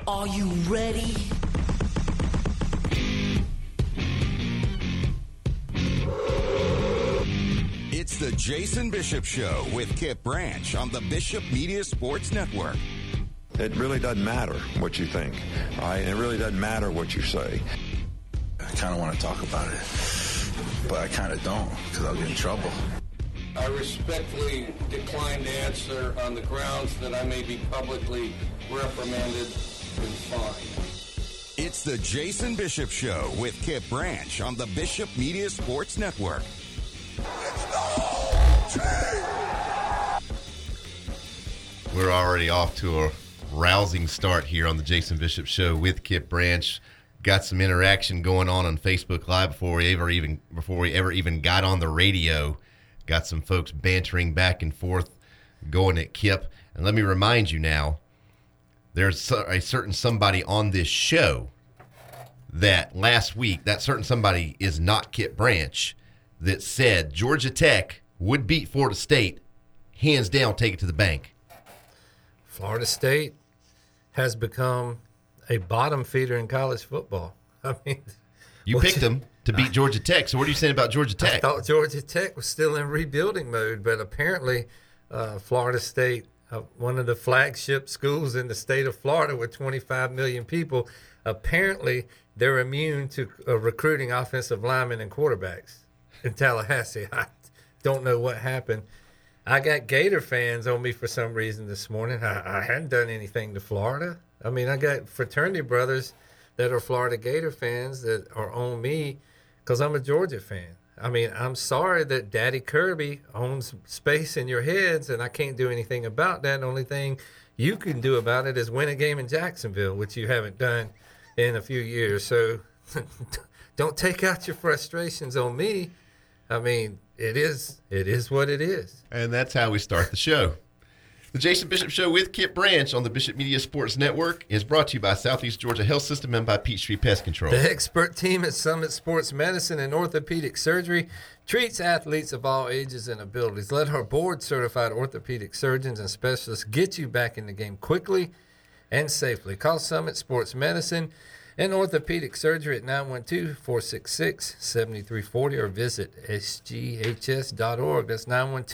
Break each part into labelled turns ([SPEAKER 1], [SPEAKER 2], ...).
[SPEAKER 1] Are you ready?
[SPEAKER 2] It's the Jason Bishop Show with Kip Branch on the Bishop Media Sports Network.
[SPEAKER 3] It really doesn't matter what you think, all right? It really doesn't matter what you say.
[SPEAKER 4] I kind of want to talk about it, but I kind of don't because I'll get in trouble.
[SPEAKER 5] I respectfully decline to answer on the grounds that I may be publicly reprimanded and fined.
[SPEAKER 2] It's the Jason Bishop Show with Kip Branch on the Bishop Media Sports Network.
[SPEAKER 6] We're already off to a rousing start here on the Jason Bishop Show with Kip Branch. Got some interaction going on Facebook Live before we ever even got on the radio. Got some folks bantering back and forth, going at Kip. And let me remind you now, there's a certain somebody on this show that last week, that certain somebody is not Kip Branch, that said Georgia Tech would beat Florida State, hands down, take it to the bank.
[SPEAKER 7] Florida State has become a bottom feeder in college football. I mean,
[SPEAKER 6] you picked them to beat Georgia Tech. So what are you saying about Georgia Tech?
[SPEAKER 7] I thought Georgia Tech was still in rebuilding mode, but apparently Florida State, one of the flagship schools in the state of Florida with 25 million people, apparently they're immune to recruiting offensive linemen and quarterbacks in Tallahassee. I don't know what happened. I got Gator fans on me for some reason this morning. I hadn't done anything to Florida. I mean, I got fraternity brothers that are Florida Gator fans that are on me because I'm a Georgia fan. I mean, I'm sorry that Daddy Kirby owns space in your heads, and I can't do anything about that. The only thing you can do about it is win a game in Jacksonville, which you haven't done in a few years. So don't take out your frustrations on me. I mean, it is what it is.
[SPEAKER 6] And that's how we start the show. The Jason Bishop Show with Kip Branch on the Bishop Media Sports Network is brought to you by Southeast Georgia Health System and by Peachtree Pest Control.
[SPEAKER 7] The expert team at Summit Sports Medicine and Orthopedic Surgery treats athletes of all ages and abilities. Let our board-certified orthopedic surgeons and specialists get you back in the game quickly and safely. Call Summit Sports Medicine and Orthopedic Surgery at 912-466-7340 or visit sghs.org. That's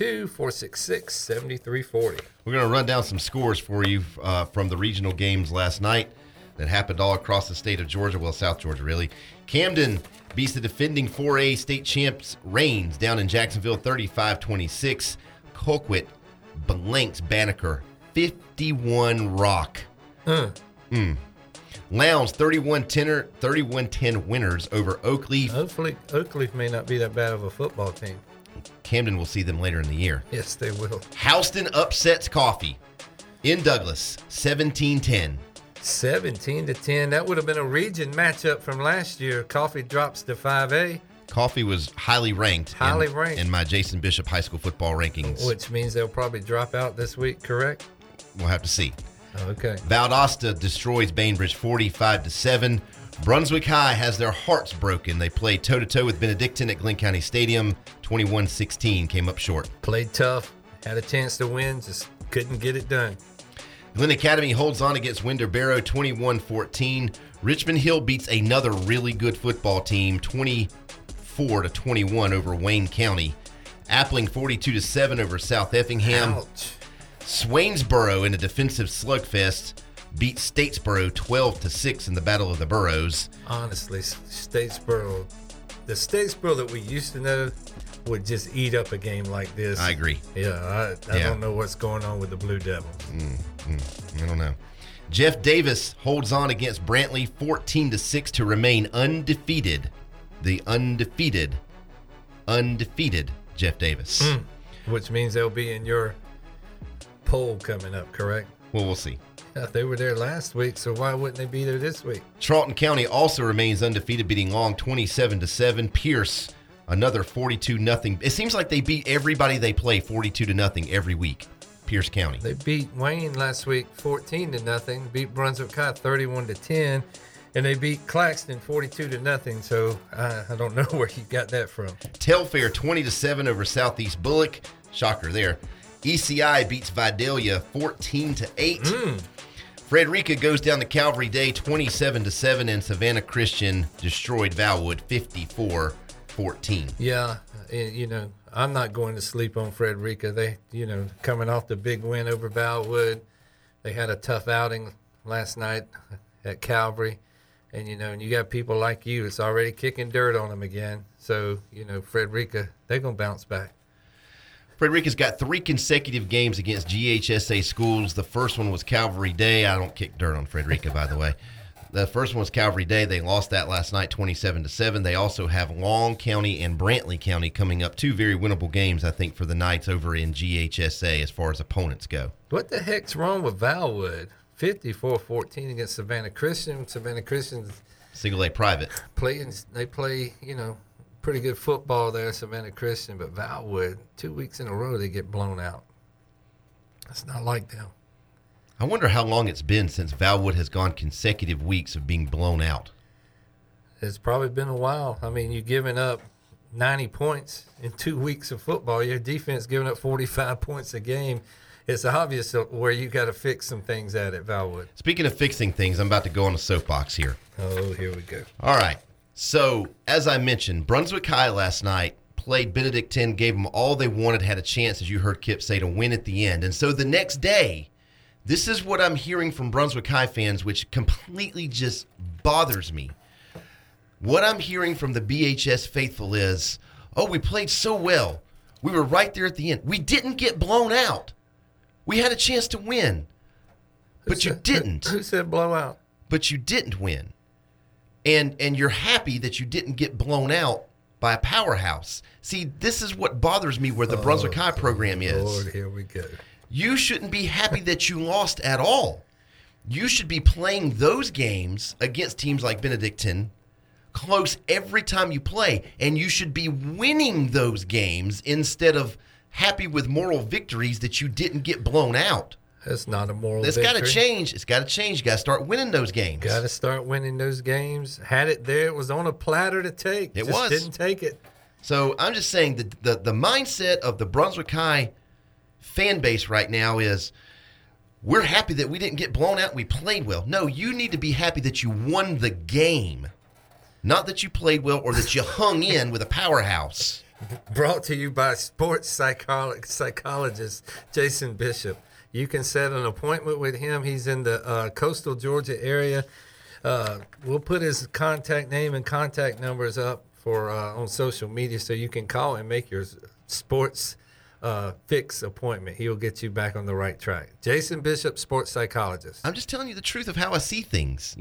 [SPEAKER 7] 912-466-7340.
[SPEAKER 6] We're going to run down some scores for you from the regional games last night that happened all across the state of Georgia, well, South Georgia, really. Camden beats the defending 4A state champs Reigns down in Jacksonville 35-26. Colquitt blanks Banneker 51 rock. Lowndes 31-10 winners over Oakleaf.
[SPEAKER 7] Hopefully, Oakleaf may not be that bad of a football team.
[SPEAKER 6] Camden will see them later in the year.
[SPEAKER 7] Yes, they will.
[SPEAKER 6] Houston upsets Coffee in Douglas 17-10.
[SPEAKER 7] 17-10. That would have been a region matchup from last year. Coffee drops to 5A.
[SPEAKER 6] Coffee was highly ranked in my Jason Bishop high school football rankings.
[SPEAKER 7] Which means they'll probably drop out this week, correct?
[SPEAKER 6] We'll have to see.
[SPEAKER 7] Okay.
[SPEAKER 6] Valdosta destroys Bainbridge 45-7. Brunswick High has their hearts broken. They played toe-to-toe with Benedictine at Glenn County Stadium. 21-16, came up short.
[SPEAKER 7] Played tough, had a chance to win, just couldn't get it done.
[SPEAKER 6] Glen Academy holds on against Winder Barrow 21-14. Richmond Hill beats another really good football team 24-21 over Wayne County. Appling 42-7 over South Effingham.
[SPEAKER 7] Ouch.
[SPEAKER 6] Swainsboro in a defensive slugfest beat Statesboro 12-6 in the Battle of the Boroughs.
[SPEAKER 7] Honestly, Statesboro, the Statesboro that we used to know would just eat up a game like this.
[SPEAKER 6] I agree.
[SPEAKER 7] Yeah, I don't know what's going on with the Blue Devils.
[SPEAKER 6] I don't know. Jeff Davis holds on against Brantley 14-6 to remain undefeated. The undefeated Jeff Davis.
[SPEAKER 7] Which means they'll be in your poll coming up, correct?
[SPEAKER 6] Well, we'll see.
[SPEAKER 7] Yeah, they were there last week, so why wouldn't they be there this week?
[SPEAKER 6] Charlton County also remains undefeated, beating Long 27-7. Pierce, another 42-0. It seems like they beat everybody they play 42-0 every week. Pierce County.
[SPEAKER 7] They beat Wayne last week 14-0, beat Brunswick High 31-10, and they beat Claxton 42-0. So I don't know where you got that from.
[SPEAKER 6] Telfair 20-7 over Southeast Bullock. Shocker there. ECI beats Vidalia 14-8. Frederica goes down to Calvary Day 27-7, and Savannah Christian destroyed Valwood 54-14.
[SPEAKER 7] Yeah, I'm not going to sleep on Frederica. They, coming off the big win over Valwood, they had a tough outing last night at Calvary. And, and you got people like you, it's already kicking dirt on them again. So, Frederica, they're going to bounce back.
[SPEAKER 6] Frederica's got 3 consecutive games against GHSA schools. The first one was Calvary Day. I don't kick dirt on Frederica, by the way. The first one was Calvary Day. They lost that last night 27-7. They also have Long County and Brantley County coming up. 2 very winnable games, I think, for the Knights over in GHSA as far as opponents go.
[SPEAKER 7] What the heck's wrong with Valwood? 54-14 against Savannah Christian. Savannah Christian's
[SPEAKER 6] Single A private.
[SPEAKER 7] They play, pretty good football there, Savannah Christian, but Valwood, 2 weeks in a row, they get blown out. That's not like them.
[SPEAKER 6] I wonder how long it's been since Valwood has gone consecutive weeks of being blown out.
[SPEAKER 7] It's probably been a while. I mean, you're giving up 90 points in 2 weeks of football. Your defense giving up 45 points a game. It's obvious where you got to fix some things at Valwood.
[SPEAKER 6] Speaking of fixing things, I'm about to go on a soapbox here.
[SPEAKER 7] Oh, here we go.
[SPEAKER 6] All right. So, as I mentioned, Brunswick High last night played Benedictine, gave them all they wanted, had a chance, as you heard Kip say, to win at the end. And so the next day, this is what I'm hearing from Brunswick High fans, which completely just bothers me. What I'm hearing from the BHS faithful is, oh, we played so well. We were right there at the end. We didn't get blown out. We had a chance to win, but you didn't.
[SPEAKER 7] Who said blowout?
[SPEAKER 6] But you didn't win. And you're happy that you didn't get blown out by a powerhouse. See, this is what bothers me where the Brunswick High program is.
[SPEAKER 7] Lord, here we go.
[SPEAKER 6] You shouldn't be happy that you lost at all. You should be playing those games against teams like Benedictine close every time you play, and you should be winning those games instead of happy with moral victories that you didn't get blown out.
[SPEAKER 7] That's not a moral victory.
[SPEAKER 6] It's got to change. It's got to change. You got to start winning those games.
[SPEAKER 7] Got to start winning those games. Had it there. It was on a platter to take.
[SPEAKER 6] It
[SPEAKER 7] just didn't take it.
[SPEAKER 6] So I'm just saying that the mindset of the Brunswick High fan base right now is we're happy that we didn't get blown out. We played well. No, you need to be happy that you won the game, not that you played well or that you hung in with a powerhouse.
[SPEAKER 7] Brought to you by sports psychologist Jason Bishop. You can set an appointment with him. He's in the coastal Georgia area. We'll put his contact name and contact numbers up for on social media so you can call and make your sports fix appointment. He'll get you back on the right track. Jason Bishop, sports psychologist.
[SPEAKER 6] I'm just telling you the truth of how I see things.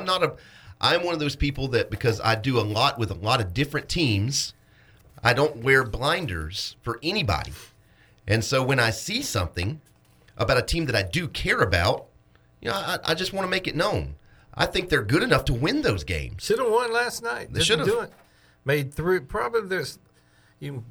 [SPEAKER 6] I'm one of those people that because I do a lot with a lot of different teams, I don't wear blinders for anybody. And so when I see something about a team that I do care about, I just want to make it known. I think they're good enough to win those games.
[SPEAKER 7] Should have won last night.
[SPEAKER 6] They should have.
[SPEAKER 7] Do it. Made 3. Probably there's you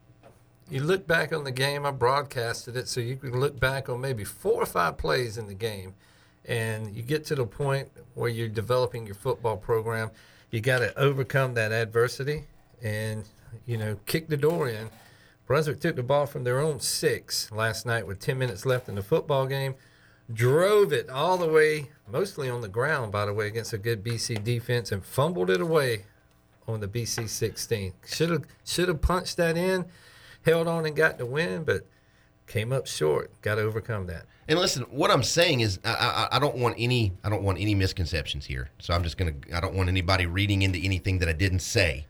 [SPEAKER 7] look back on the game. I broadcasted it, so you can look back on maybe 4 or 5 plays in the game, and you get to the point where you're developing your football program. You got to overcome that adversity and kick the door in. Brunswick took the ball from their own 6 last night with 10 minutes left in the football game. Drove it all the way, mostly on the ground, by the way, against a good BC defense, and fumbled it away on the BC 16. Should have punched that in, held on and got the win, but came up short. Got to overcome that.
[SPEAKER 6] And listen, what I'm saying is I don't want any misconceptions here. So I don't want anybody reading into anything that I didn't say.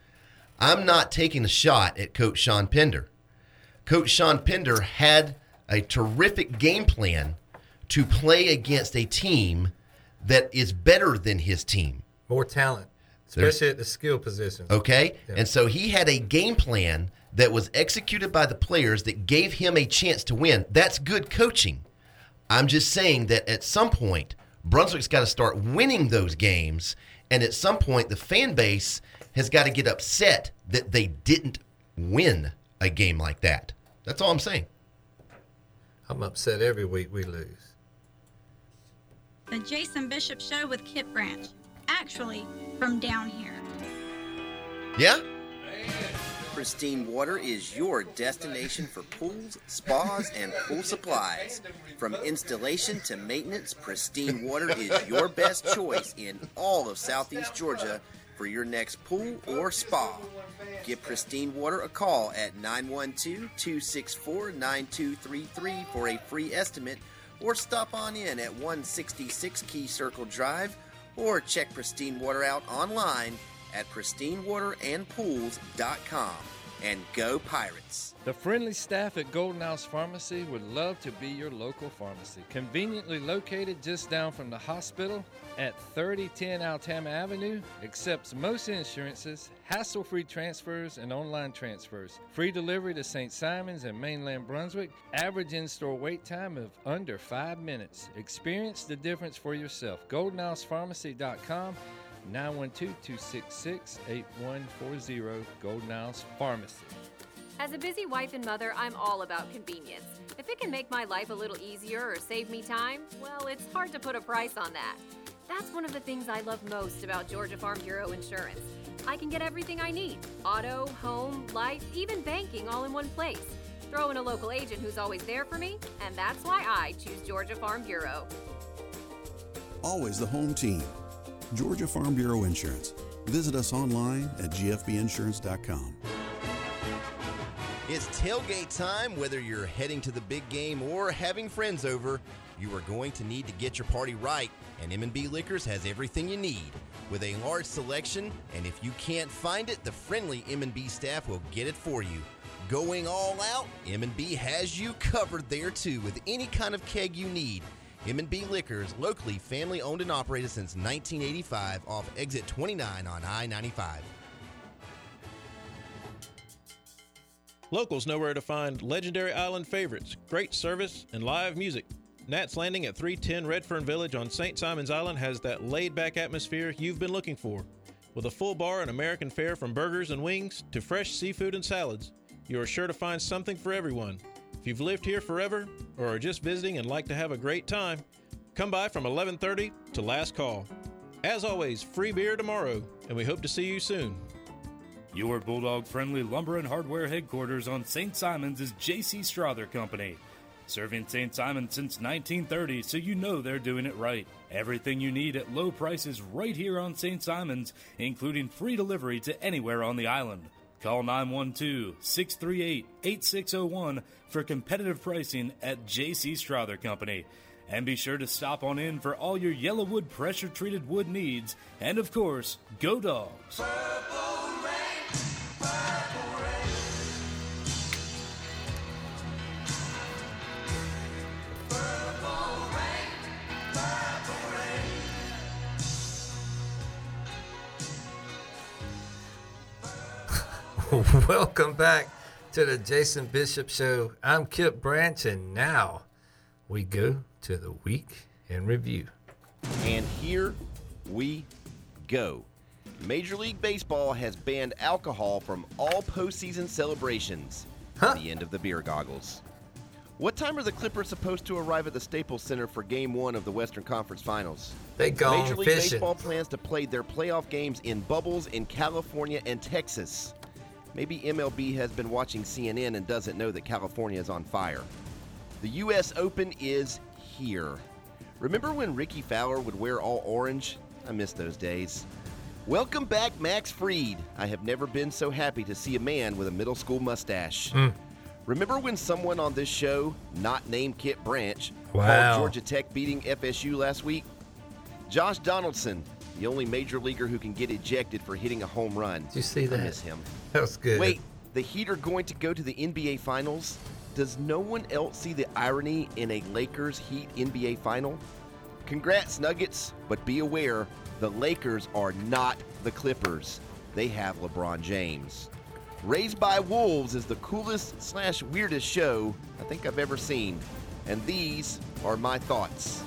[SPEAKER 6] I'm not taking a shot at Coach Sean Pender. Coach Sean Pender had a terrific game plan to play against a team that is better than his team.
[SPEAKER 7] More talent, especially at the skill position.
[SPEAKER 6] Okay?
[SPEAKER 7] Yeah.
[SPEAKER 6] And so he had a game plan that was executed by the players that gave him a chance to win. That's good coaching. I'm just saying that at some point, Brunswick's got to start winning those games, and at some point, the fan base has got to get upset that they didn't win a game like that. That's all I'm saying.
[SPEAKER 7] I'm upset every week we lose.
[SPEAKER 1] The Jason Bishop Show with Kip Branch. Actually, from down here.
[SPEAKER 6] Yeah?
[SPEAKER 8] Pristine Water is your destination for pools, spas, and pool supplies. From installation to maintenance, Pristine Water is your best choice in all of Southeast Georgia for your next pool or spa. Give Pristine Water a call at 912-264-9233 for a free estimate, or stop on in at 166 Key Circle Drive, or check Pristine Water out online at pristinewaterandpools.com. And go Pirates!
[SPEAKER 9] The friendly staff at Golden House Pharmacy would love to be your local pharmacy. Conveniently located just down from the hospital at 3010 Altama Avenue, accepts most insurances, hassle-free transfers, and online transfers. Free delivery to St. Simons and mainland Brunswick. Average in-store wait time of under 5 minutes. Experience the difference for yourself. GoldenHousePharmacy.com. 912-266-8140, Golden House Pharmacy.
[SPEAKER 10] As a busy wife and mother, I'm all about convenience. If it can make my life a little easier or save me time, well, it's hard to put a price on that. That's one of the things I love most about Georgia Farm Bureau Insurance. I can get everything I need: auto, home, life, even banking, all in one place. Throw in a local agent who's always there for me, and that's why I choose Georgia Farm Bureau.
[SPEAKER 11] Always the home team. Georgia Farm Bureau Insurance. Visit us online at gfbinsurance.com.
[SPEAKER 2] It's tailgate time. Whether you're heading to the big game or having friends over, you are going to need to get your party right, and M&B Liquors has everything you need. With a large selection, and if you can't find it, the friendly M&B staff will get it for you. Going all out, M&B has you covered there too with any kind of keg you need. M&B Liquors, locally family-owned and operated since 1985, off exit 29 on I-95.
[SPEAKER 12] Locals know where to find legendary island favorites, great service, and live music. Nat's Landing at 310 Redfern Village on St. Simon's Island has that laid-back atmosphere you've been looking for. With a full bar and American fare from burgers and wings to fresh seafood and salads, you are sure to find something for everyone. If you've lived here forever or are just visiting and like to have a great time, come by from 11:30 to last call. As always, free beer tomorrow, and we hope to see you soon.
[SPEAKER 13] Your Bulldog-friendly lumber and hardware headquarters on St. Simon's is J.C. Strother Company. Serving St. Simon's since 1930, so you know they're doing it right. Everything you need at low prices right here on St. Simon's, including free delivery to anywhere on the island. Call 912-638-8601 for competitive pricing at J.C. Strother Company. And be sure to stop on in for all your Yellowwood pressure-treated wood needs. And of course, go Dogs!
[SPEAKER 7] Welcome back to the Jason Bishop Show. I'm Kip Branch, and now we go to the week in review.
[SPEAKER 2] And here we go. Major League Baseball has banned alcohol from all postseason celebrations. The end of the beer goggles. What time are the Clippers supposed to arrive at the Staples Center for Game 1 of the Western Conference Finals?
[SPEAKER 7] They gone
[SPEAKER 2] Major League
[SPEAKER 7] fishing.
[SPEAKER 2] Baseball plans to play their playoff games in bubbles in California and Texas. Maybe MLB has been watching CNN and doesn't know that California is on fire. The U.S. Open is here. Remember when Ricky Fowler would wear all orange? I miss those days. Welcome back, Max Fried. I have never been so happy to see a man with a middle school mustache. Remember when someone on this show, not named Kip Branch, called Georgia Tech beating FSU last week? Josh Donaldson, the only major leaguer who can get ejected for hitting a home run.
[SPEAKER 7] Did you see that?
[SPEAKER 2] I miss him.
[SPEAKER 7] That was good.
[SPEAKER 2] Wait, the Heat are going to go to the NBA Finals? Does no one else see the irony in a Lakers-Heat NBA Final? Congrats, Nuggets, but be aware, the Lakers are not the Clippers. They have LeBron James. Raised by Wolves is the coolest/weirdest show I think I've ever seen. And these are my thoughts.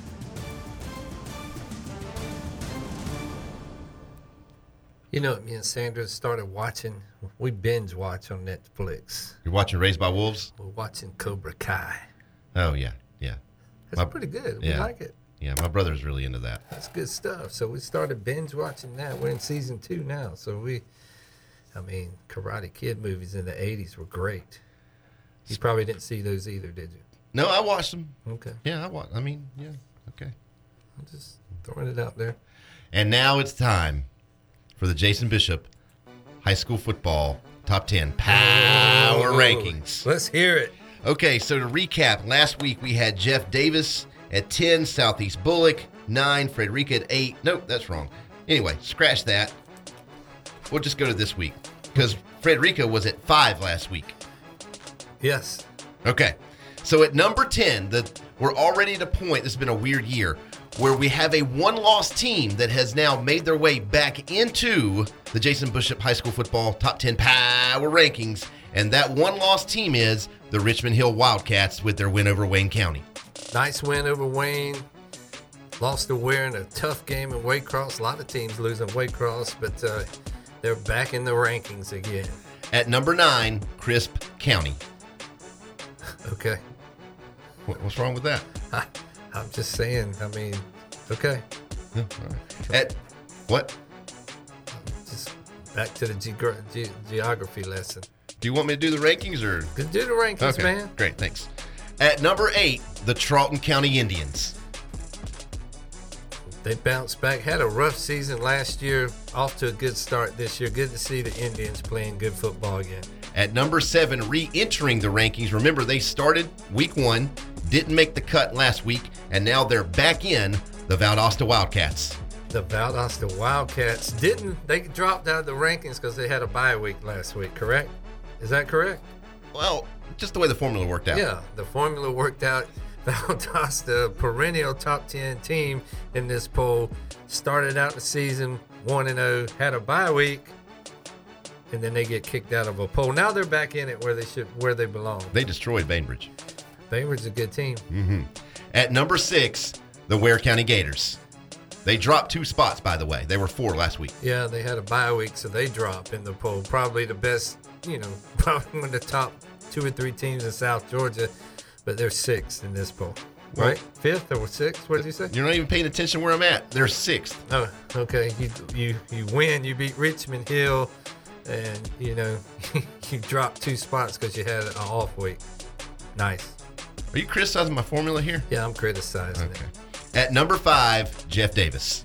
[SPEAKER 7] You know, me and Sandra started watching, we binge watch on Netflix.
[SPEAKER 6] You're watching Raised by Wolves?
[SPEAKER 7] We're watching Cobra Kai.
[SPEAKER 6] Oh, yeah, yeah.
[SPEAKER 7] That's pretty good. We like it.
[SPEAKER 6] Yeah, my brother's really into that.
[SPEAKER 7] That's good stuff. So we started binge watching that. We're in season 2 now. So we I mean, Karate Kid movies in the 80s were great. You probably didn't see those either, did you?
[SPEAKER 6] No, I watched them.
[SPEAKER 7] Okay.
[SPEAKER 6] Yeah, yeah, okay.
[SPEAKER 7] I'm just throwing it out there.
[SPEAKER 6] And now it's time for the Jason Bishop High School Football Top 10 Power Rankings.
[SPEAKER 7] Let's hear it.
[SPEAKER 6] Okay, so to recap, last week we had Jeff Davis at 10, Southeast Bullock 9, Frederica at 8. Nope, that's wrong. Anyway, scratch that. We'll just go to this week because Frederica was at 5 last week.
[SPEAKER 7] Yes.
[SPEAKER 6] Okay. So at number 10, we're already at a point, this has been a weird year, where we have a one-loss team that has now made their way back into the Jason Bishop High School Football Top 10 Power Rankings. And that one-loss team is the Richmond Hill Wildcats with their win over Wayne County.
[SPEAKER 7] Nice win over Wayne. Lost to Ware in a tough game in Waycross. A lot of teams losing Waycross, but they're back in the rankings again.
[SPEAKER 6] At number 9, Crisp County.
[SPEAKER 7] Okay.
[SPEAKER 6] What's wrong with that?
[SPEAKER 7] I'm just saying. I mean, okay.
[SPEAKER 6] Yeah, all right. At what?
[SPEAKER 7] Just back to the geography lesson.
[SPEAKER 6] Do you want me to do the rankings or?
[SPEAKER 7] Do the rankings,
[SPEAKER 6] okay,
[SPEAKER 7] man.
[SPEAKER 6] Great, thanks. At number 8, the Charlton County Indians.
[SPEAKER 7] They bounced back. Had a rough season last year. Off to a good start this year. Good to see the Indians playing good football again.
[SPEAKER 6] At number 7, re-entering the rankings. Remember, they started week 1, didn't make the cut last week, and now they're back in the Valdosta Wildcats.
[SPEAKER 7] The Valdosta Wildcats they dropped out of the rankings because they had a bye week last week, correct? Is that correct?
[SPEAKER 6] Well, just the way the formula worked out.
[SPEAKER 7] Yeah, the formula worked out. Valdosta, perennial top 10 team in this poll, started out the season 1-0, had a bye week, and then they get kicked out of a poll. Now they're back in it where they belong.
[SPEAKER 6] They destroyed Bainbridge.
[SPEAKER 7] Bainbridge's a good team.
[SPEAKER 6] Mm-hmm. At number 6, the Ware County Gators. They dropped 2 spots, by the way. They were 4 last week.
[SPEAKER 7] Yeah, they had a bye week, so they drop in the poll. Probably the best, probably one of the top 2 or 3 teams in South Georgia, but they're 6th in this poll. Right? 5th or 6th? What did you say?
[SPEAKER 6] You're not even paying attention where I'm at. They're 6th.
[SPEAKER 7] Oh, okay. You win. You beat Richmond Hill, and, you dropped 2 spots because you had an off week. Nice.
[SPEAKER 6] Are you criticizing my formula here?
[SPEAKER 7] Yeah, I'm criticizing it.
[SPEAKER 6] At number 5, Jeff Davis.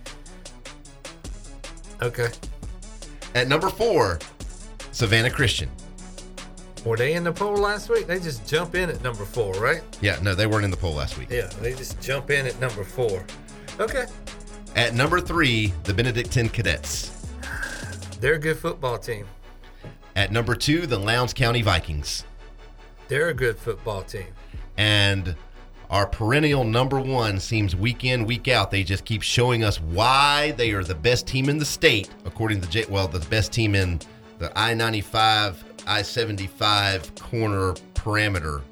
[SPEAKER 7] Okay.
[SPEAKER 6] At number 4, Savannah Christian.
[SPEAKER 7] Were they in the poll last week? They just jump in at number 4, right?
[SPEAKER 6] Yeah, no, they weren't in the poll last week.
[SPEAKER 7] Yeah, they just jump in at number 4. Okay.
[SPEAKER 6] At number 3, the Benedictine Cadets.
[SPEAKER 7] They're a good football team.
[SPEAKER 6] At number 2, the Lowndes County Vikings.
[SPEAKER 7] They're a good football team.
[SPEAKER 6] And our perennial number 1 seems week in, week out. They just keep showing us why they are the best team in the state, according to the best team in the I-95, I-75 corner parameter.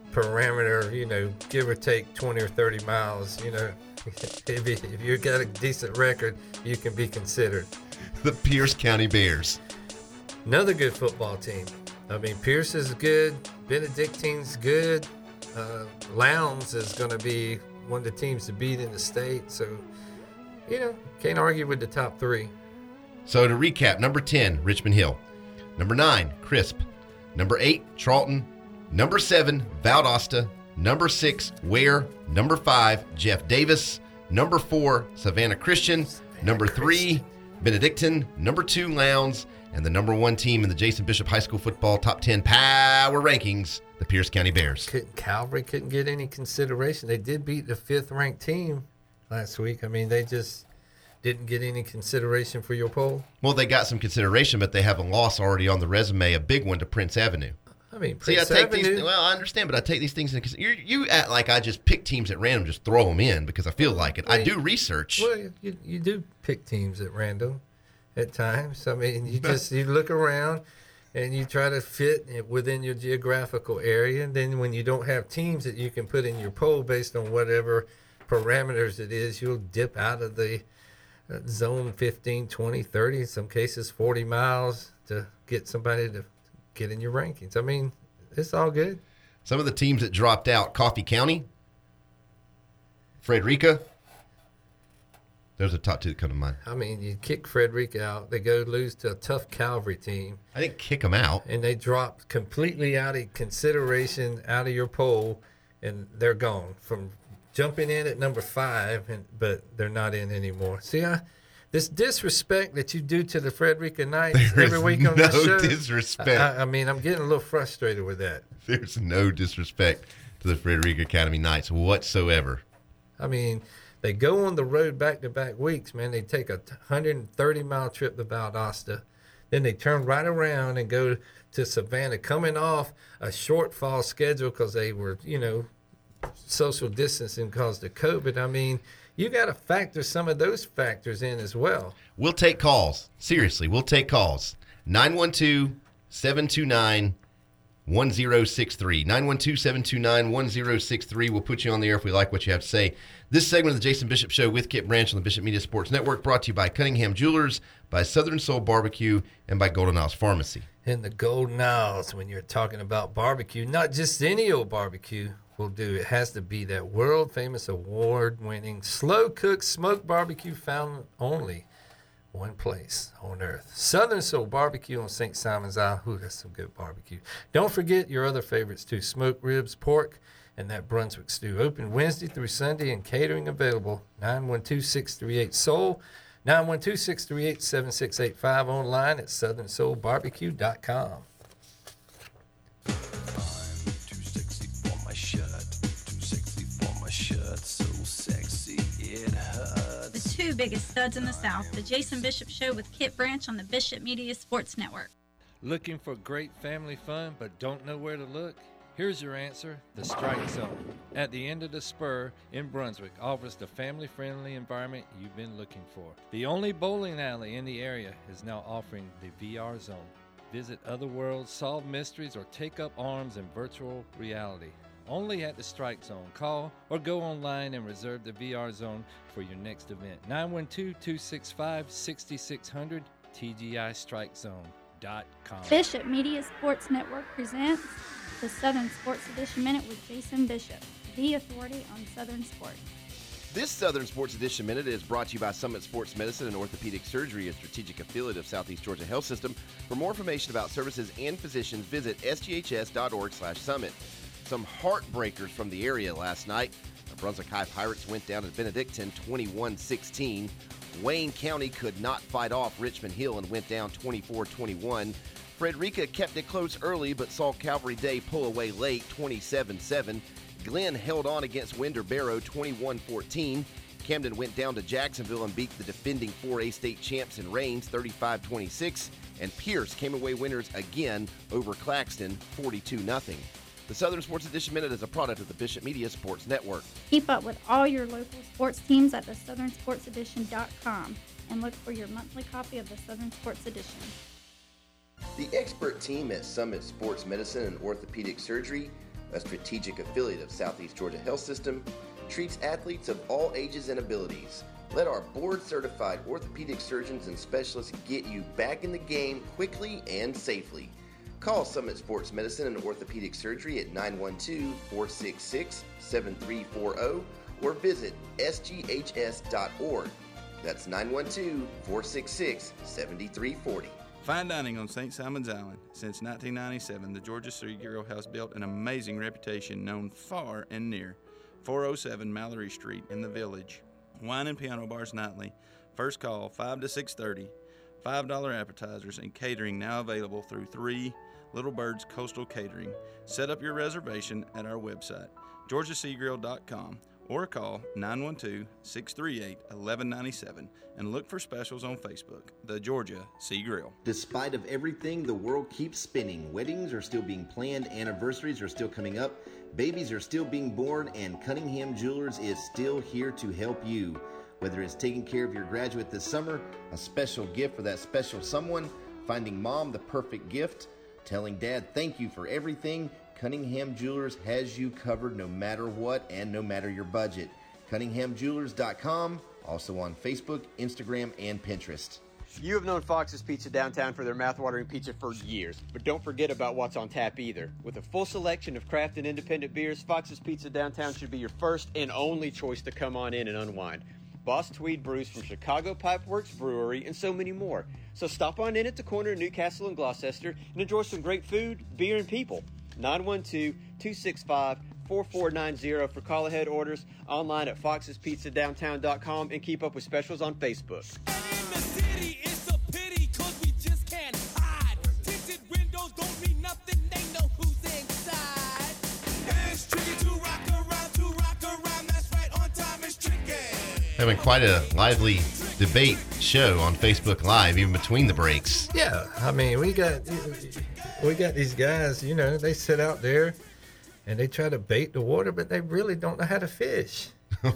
[SPEAKER 7] Give or take 20 or 30 miles, if you've got a decent record, you can be considered.
[SPEAKER 6] The Pierce County Bears.
[SPEAKER 7] Another good football team. I mean, Pierce is good. Benedictine's good. Lowndes is going to be one of the teams to beat in the state. So, can't argue with the top 3.
[SPEAKER 6] So to recap, number 10, Richmond Hill. Number 9, Crisp. Number 8, Charlton. Number 7, Valdosta. Number 6, Ware. Number 5, Jeff Davis. Number 4, Savannah Christian. Number 3, Benedictine. Number 2, Lowndes. And the number 1 team in the Jason Bishop High School Football Top 10 Power Rankings, the Pierce County Bears.
[SPEAKER 7] Calvary couldn't get any consideration. They did beat the 5th-ranked team last week. I mean, they just didn't get any consideration for your poll.
[SPEAKER 6] Well, they got some consideration, but they have a loss already on the resume, a big one to Prince Avenue.
[SPEAKER 7] I mean,
[SPEAKER 6] Prince Avenue. I understand, but I take these things into consideration. You act like I just pick teams at random, just throw them in because I feel like it. I do research.
[SPEAKER 7] Well, you do pick teams at random at times. I mean, you look around and you try to fit within your geographical area. And then when you don't have teams that you can put in your poll based on whatever parameters it is, you'll dip out of the zone 15, 20, 30, in some cases 40 miles to get somebody to get in your rankings. I mean, it's all good.
[SPEAKER 6] Some of the teams that dropped out, Coffee County, Frederica, There's a top two that come to mind.
[SPEAKER 7] I mean, you kick Frederica out. They go lose to a tough Calvary team.
[SPEAKER 6] I didn't kick them out.
[SPEAKER 7] And they drop completely out of consideration, out of your poll, and they're gone from jumping in at number 5, but they're not in anymore. See, this disrespect that you do to the Frederica Knights every week on the show.
[SPEAKER 6] Disrespect.
[SPEAKER 7] I mean, I'm getting a little frustrated with that.
[SPEAKER 6] There's no disrespect to the Frederica Academy Knights whatsoever.
[SPEAKER 7] I mean, they go on the road back-to-back weeks, man. They take a 130-mile trip to Valdosta. Then they turn right around and go to Savannah, coming off a short fall schedule because they were, social distancing caused of COVID. I mean, you got to factor some of those factors in as well.
[SPEAKER 6] We'll take calls. Seriously, we'll take calls. 912-729-1063. 912-729-1063. We'll put you on the air if we like what you have to say. This segment of the Jason Bishop Show with Kip Branch on the Bishop Media Sports Network, brought to you by Cunningham Jewelers, by Southern Soul Barbecue, and by Golden Isles Pharmacy.
[SPEAKER 7] And the Golden Isles, when you're talking about barbecue, not just any old barbecue will do. It has to be that world-famous, award-winning, slow-cooked smoked barbecue found only one place on earth. Southern Soul Barbecue on St. Simon's Isle. Ooh, that's some good barbecue. Don't forget your other favorites too. Smoked ribs, pork, and that Brunswick stew. Open Wednesday through Sunday and catering available. 912-638-SOUL. 912-638-7685. Online at southernsoulbarbecue.com.
[SPEAKER 1] Two biggest studs in the South, the Jason Bishop Show with Kip Branch on the Bishop Media Sports Network.
[SPEAKER 9] Looking for great family fun but don't know where to look? Here's your answer, the Strike Zone. At the end of the spur in Brunswick offers the family-friendly environment you've been looking for. The only bowling alley in the area is now offering the VR Zone. Visit other worlds, solve mysteries, or take up arms in virtual reality. Only at the Strike Zone. Call or go online and reserve the VR Zone for your next event. 912-265-6600, TGIStrikeZone.com.
[SPEAKER 14] Bishop Media Sports Network presents the Southern Sports Edition Minute with Jason Bishop, the authority on Southern sports.
[SPEAKER 2] This Southern Sports Edition Minute is brought to you by Summit Sports Medicine and Orthopedic Surgery, a strategic affiliate of Southeast Georgia Health System. For more information about services and physicians, visit sghs.org/summit. Some heartbreakers from the area last night. The Brunswick High Pirates went down at Benedictine 21-16. Wayne County could not fight off Richmond Hill and went down 24-21. Frederica kept it close early but saw Calvary Day pull away late 27-7. Glenn held on against Winder Barrow 21-14. Camden went down to Jacksonville and beat the defending 4A state champs in Rains 35-26. And Pierce came away winners again over Claxton 42-0. The Southern Sports Edition Minute is a product of the Bishop Media Sports Network.
[SPEAKER 14] Keep up with all your local sports teams at thesouthernsportsedition.com and look for your monthly copy of the Southern Sports Edition.
[SPEAKER 2] The expert team at Summit Sports Medicine and Orthopedic Surgery, a strategic affiliate of Southeast Georgia Health System, treats athletes of all ages and abilities. Let our board-certified orthopedic surgeons and specialists get you back in the game quickly and safely. Call Summit Sports Medicine and Orthopedic Surgery at 912-466-7340 or visit sghs.org. That's 912-466-7340.
[SPEAKER 15] Fine dining on St. Simon's Island. Since 1997, the Georgia Sea Grill has built an amazing reputation known far and near. 407 Mallory Street in the Village. Wine and piano bars nightly. First call 5 to 6:30. $5 appetizers and catering now available through 3 Little Birds Coastal Catering. Set up your reservation at our website, georgiaseagrill.com, or call 912-638-1197 and look for specials on Facebook, the Georgia Sea Grill.
[SPEAKER 2] Despite of everything, the world keeps spinning. Weddings are still being planned, anniversaries are still coming up, babies are still being born, and Cunningham Jewelers is still here to help you. Whether it's taking care of your graduate this summer, a special gift for that special someone, finding mom the perfect gift, telling dad thank you for everything, Cunningham Jewelers has you covered no matter what and no matter your budget. CunninghamJewelers.com, also on Facebook, Instagram, and Pinterest.
[SPEAKER 16] You have known Fox's Pizza downtown for their mouth-watering pizza for years, but don't forget about what's on tap either. With a full selection of craft and independent beers, Fox's Pizza downtown should be your first and only choice to come on in and unwind. Boss Tweed brews from Chicago Pipeworks Brewery, and so many more. So stop on in at the corner of Newcastle and Gloucester and enjoy some great food, beer, and people. 912-265-4490 for call-ahead orders, online at foxespizzadowntown.com, and keep up with specials on Facebook.
[SPEAKER 6] Having quite a lively debate show on Facebook Live, even between the breaks.
[SPEAKER 7] Yeah, I mean, we got these guys, you know, they sit out there and they try to bait the water, but they really don't know how to fish.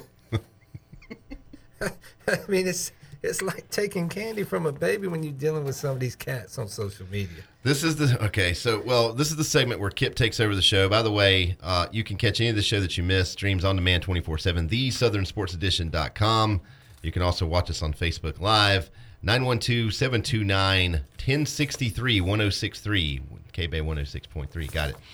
[SPEAKER 7] I mean, it's like taking candy from a baby when you're dealing with some of these cats on social media.
[SPEAKER 6] This is the segment where Kip takes over the show. By the way, you can catch any of the show that you missed, streams on demand 24/7, thesouthernsportsedition.com. You can also watch us on Facebook Live, 912-729-1063, 1063, K-Bay 106.3, got it.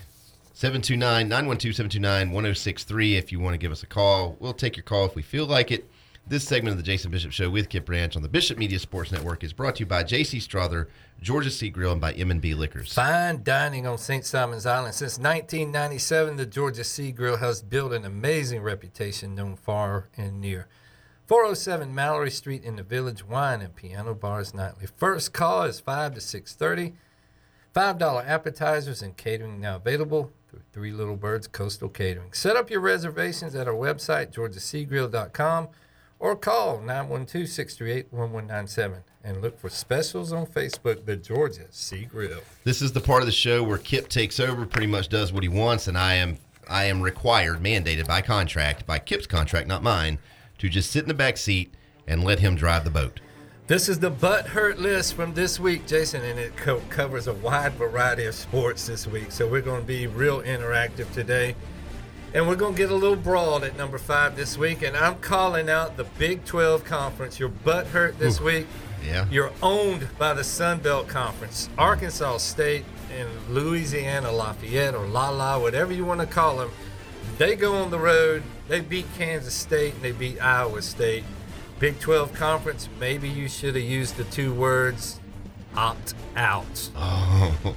[SPEAKER 6] 912-729-1063 if you want to give us a call. We'll take your call if we feel like it. This segment of the Jason Bishop Show with Kip Branch on the Bishop Media Sports Network is brought to you by J.C. Strother, Georgia Sea Grill, and by M&B Liquors.
[SPEAKER 7] Fine dining on St. Simon's Island. Since 1997, the Georgia Sea Grill has built an amazing reputation known far and near. 407 Mallory Street in the Village, wine and piano bars nightly. First call is 5 to 6:30. $5 appetizers and catering now available through Three Little Birds Coastal Catering. Set up your reservations at our website, georgiaseagrill.com. or call 912-638-1197 and look for specials on Facebook, the Georgia Sea Grill.
[SPEAKER 6] This is the part of the show where Kip takes over, pretty much does what he wants, and I am required, mandated by contract, by Kip's contract, not mine, to just sit in the back seat and let him drive the boat.
[SPEAKER 7] This is the butt hurt list from this week, Jason, and it covers a wide variety of sports this week, so we're going to be real interactive today. And we're going to get a little broad at number 5 this week. And I'm calling out the Big 12 Conference. Your butt hurt this week.
[SPEAKER 6] Yeah.
[SPEAKER 7] You're owned by the Sun Belt Conference. Arkansas State and Louisiana Lafayette, or La, whatever you want to call them, they go on the road. They beat Kansas State and they beat Iowa State. Big 12 Conference, maybe you should have used the 2 words, opt out.
[SPEAKER 6] Oh.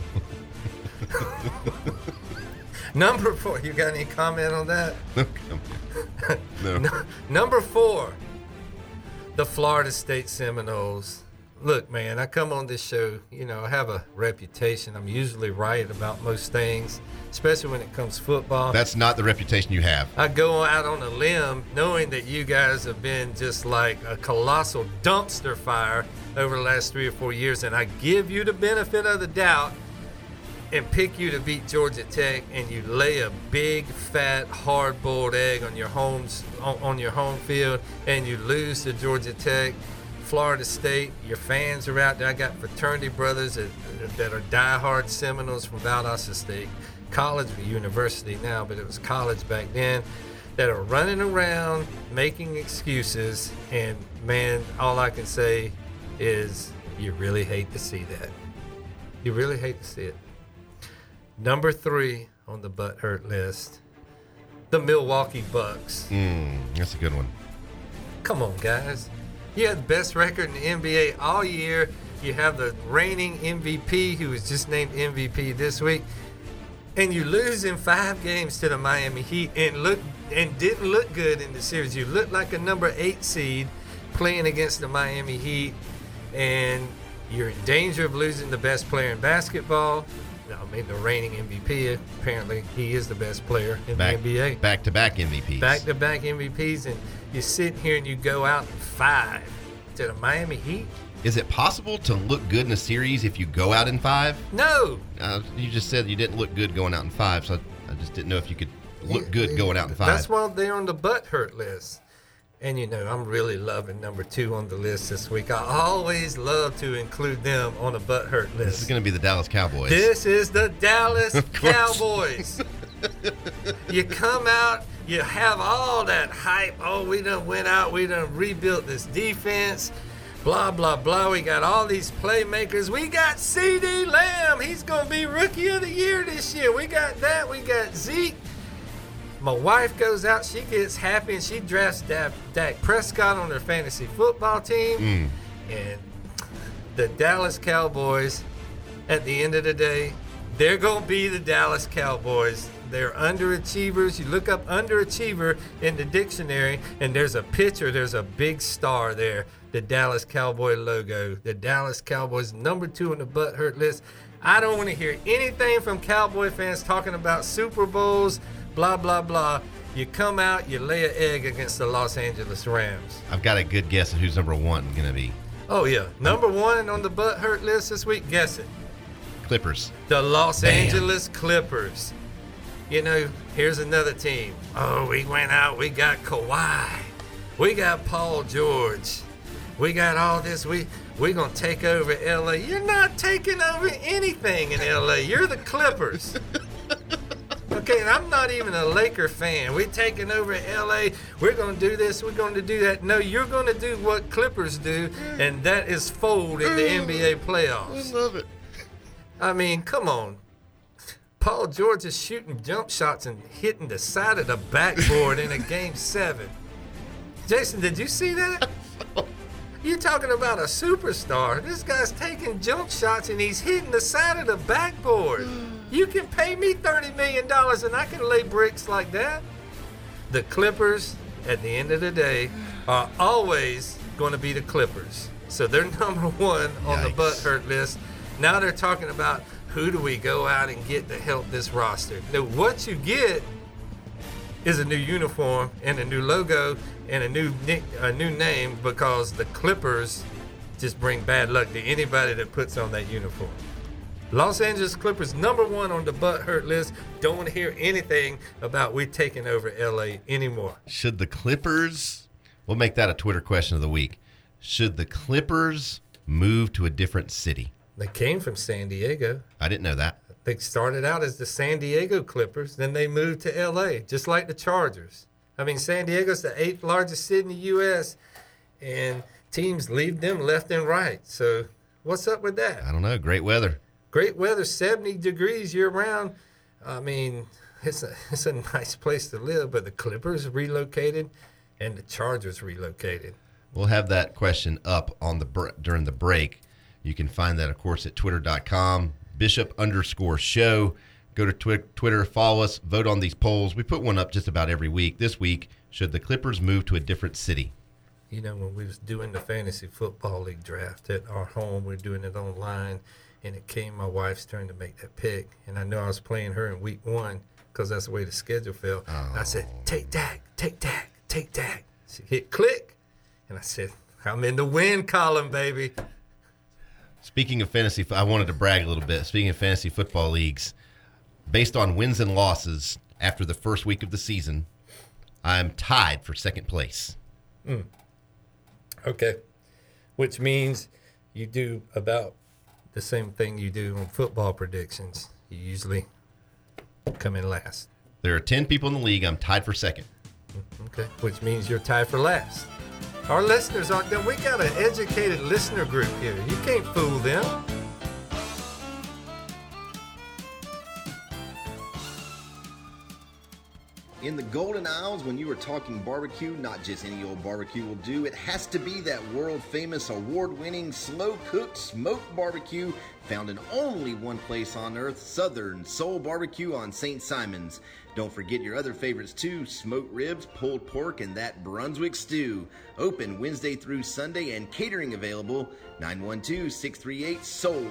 [SPEAKER 7] Number 4, you got any comment on that?
[SPEAKER 6] No.
[SPEAKER 7] Number 4, the Florida State Seminoles. Look, man, I come on this show, you know, I have a reputation. I'm usually right about most things, especially when it comes to football.
[SPEAKER 6] That's not the reputation you have.
[SPEAKER 7] I go out on a limb knowing that you guys have been just like a colossal dumpster fire over the last 3 or 4 years, and I give you the benefit of the doubt and pick you to beat Georgia Tech, and you lay a big, fat, hard-boiled egg on your home field, and you lose to Georgia Tech. Florida State, your fans are out there. I got fraternity brothers that are diehard Seminoles from Valdosta State, college or university now, but it was college back then, that are running around making excuses, and man, all I can say is you really hate to see that. You really hate to see it. Number 3 on the butt hurt list, the Milwaukee Bucks.
[SPEAKER 6] That's a good one.
[SPEAKER 7] Come on, guys. You had the best record in the NBA all year. You have the reigning MVP, who was just named MVP this week, and you lose in 5 games to the Miami Heat and didn't look good in the series. You looked like a number 8 seed playing against the Miami Heat, and you're in danger of losing the best player in basketball. I mean, the reigning MVP, apparently he is the best player in the NBA.
[SPEAKER 6] Back-to-back MVPs.
[SPEAKER 7] Back-to-back MVPs, and you sit here and you go out in 5 to the Miami Heat.
[SPEAKER 6] Is it possible to look good in a series if you go out in 5?
[SPEAKER 7] No.
[SPEAKER 6] You just said you didn't look good going out in 5, so I just didn't know if you could look good going out in 5.
[SPEAKER 7] That's why they're on the butt hurt list. And, you know, I'm really loving number 2 on the list this week. I always love to include them on a butt hurt list.
[SPEAKER 6] This is going to be the Dallas Cowboys.
[SPEAKER 7] This is the Dallas Cowboys. You come out, you have all that hype. Oh, we done went out, we done rebuilt this defense. Blah, blah, blah. We got all these playmakers. We got CeeDee Lamb. He's going to be Rookie of the Year this year. We got that. We got Zeke. My wife goes out, she gets happy, and she drafts Dak Prescott on her fantasy football team. And the Dallas Cowboys, at the end of the day, they're going to be the Dallas Cowboys. They're underachievers. You look up underachiever in the dictionary, and there's a picture, there's a big star there, the Dallas Cowboy logo. The Dallas Cowboys, number 2 on the butt hurt list. I don't want to hear anything from Cowboy fans talking about Super Bowls, blah, blah, blah. You come out, you lay an egg against the Los Angeles Rams.
[SPEAKER 6] I've got a good guess at who's number 1 going to be.
[SPEAKER 7] Oh, yeah. Number 1 on the butt hurt list this week, guess it.
[SPEAKER 6] Clippers.
[SPEAKER 7] The Los Angeles Clippers. You know, here's another team. Oh, we went out. We got Kawhi. We got Paul George. We got all this. We're going to take over L.A. You're not taking over anything in L.A. You're the Clippers. Okay, and I'm not even a Laker fan. We're taking over L.A. We're going to do this. We're going to do that. No, you're going to do what Clippers do, and that is fold in the NBA playoffs.
[SPEAKER 6] I love it.
[SPEAKER 7] I mean, come on. Paul George is shooting jump shots and hitting the side of the backboard in a Game 7. Jason, did you see that? You're talking about a superstar. This guy's taking jump shots and he's hitting the side of the backboard. You can pay me $30 million and I can lay bricks like that. The Clippers, at the end of the day, are always going to be the Clippers. So they're number 1 on the butt hurt list. Now they're talking about who do we go out and get to help this roster. Now, what you get is a new uniform and a new logo and a new name, because the Clippers just bring bad luck to anybody that puts on that uniform. Los Angeles Clippers, number 1 on the butt hurt list. Don't want to hear anything about we taking over LA anymore.
[SPEAKER 6] Should the Clippers, we'll make that a Twitter question of the week. Should the Clippers move to a different city?
[SPEAKER 7] They came from San Diego.
[SPEAKER 6] I didn't know that.
[SPEAKER 7] They started out as the San Diego Clippers. Then they moved to L.A., just like the Chargers. I mean, San Diego's the 8th largest city in the U.S., and teams leave them left and right. So what's up with that?
[SPEAKER 6] I don't know. Great weather.
[SPEAKER 7] Great weather, 70 degrees year-round. I mean, it's a nice place to live, but the Clippers relocated and the Chargers relocated.
[SPEAKER 6] We'll have that question up on during the break. You can find that, of course, at twitter.com, Bishop_show. Go to Twitter, follow us, vote on these polls. We put one up just about every week. This week, should the Clippers move to a different city?
[SPEAKER 7] You know, when we was doing the Fantasy Football League draft at our home, we were doing it online, and it came my wife's turn to make that pick. And I know I was playing her in week 1 because that's the way the schedule fell.
[SPEAKER 6] Oh.
[SPEAKER 7] I said, take Dak, take Dak, take Dak. She hit click, and I said, I'm in the win column, baby.
[SPEAKER 6] Speaking of fantasy, I wanted to brag a little bit. Speaking of fantasy football leagues, based on wins and losses after the first week of the season, I'm tied for second place.
[SPEAKER 7] Okay. Which means you do about the same thing you do on football predictions. You usually come in last.
[SPEAKER 6] There are 10 people in the league. I'm tied for second.
[SPEAKER 7] Okay. Which means you're tied for last. Our listeners aren't done. We got an educated listener group here. You can't fool them.
[SPEAKER 2] In the Golden Isles, when you are talking barbecue, not just any old barbecue will do. It has to be that world-famous, award-winning, slow-cooked smoked barbecue found in only one place on earth, Southern Soul Barbecue on St. Simon's. Don't forget your other favorites too, smoked ribs, pulled pork, and that Brunswick stew. Open Wednesday through Sunday and catering available. 912-638-SOUL,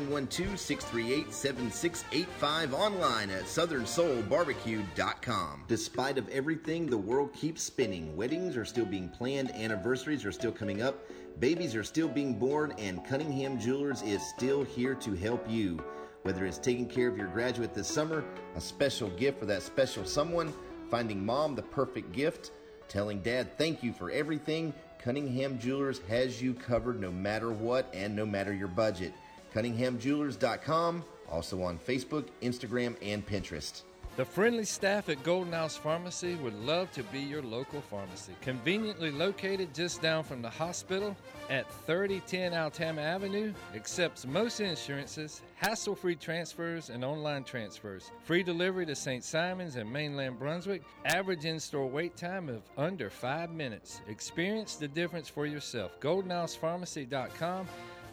[SPEAKER 2] 912-638-7685, online at southernsoulbarbecue.com. Despite of everything, the world keeps spinning. Weddings are still being planned, anniversaries are still coming up, babies are still being born, and Cunningham Jewelers is still here to help you. Whether it's taking care of your graduate this summer, a special gift for that special someone, finding mom the perfect gift, telling dad thank you for everything, Cunningham Jewelers has you covered no matter what and no matter your budget. CunninghamJewelers.com, also on Facebook, Instagram, and Pinterest.
[SPEAKER 9] The friendly staff at Golden House Pharmacy would love to be your local pharmacy. Conveniently located just down from the hospital at 3010 Altama Avenue, accepts most insurances, hassle-free transfers, and online transfers. Free delivery to St. Simons and mainland Brunswick. Average in-store wait time of under 5 minutes. Experience the difference for yourself. GoldenHousePharmacy.com,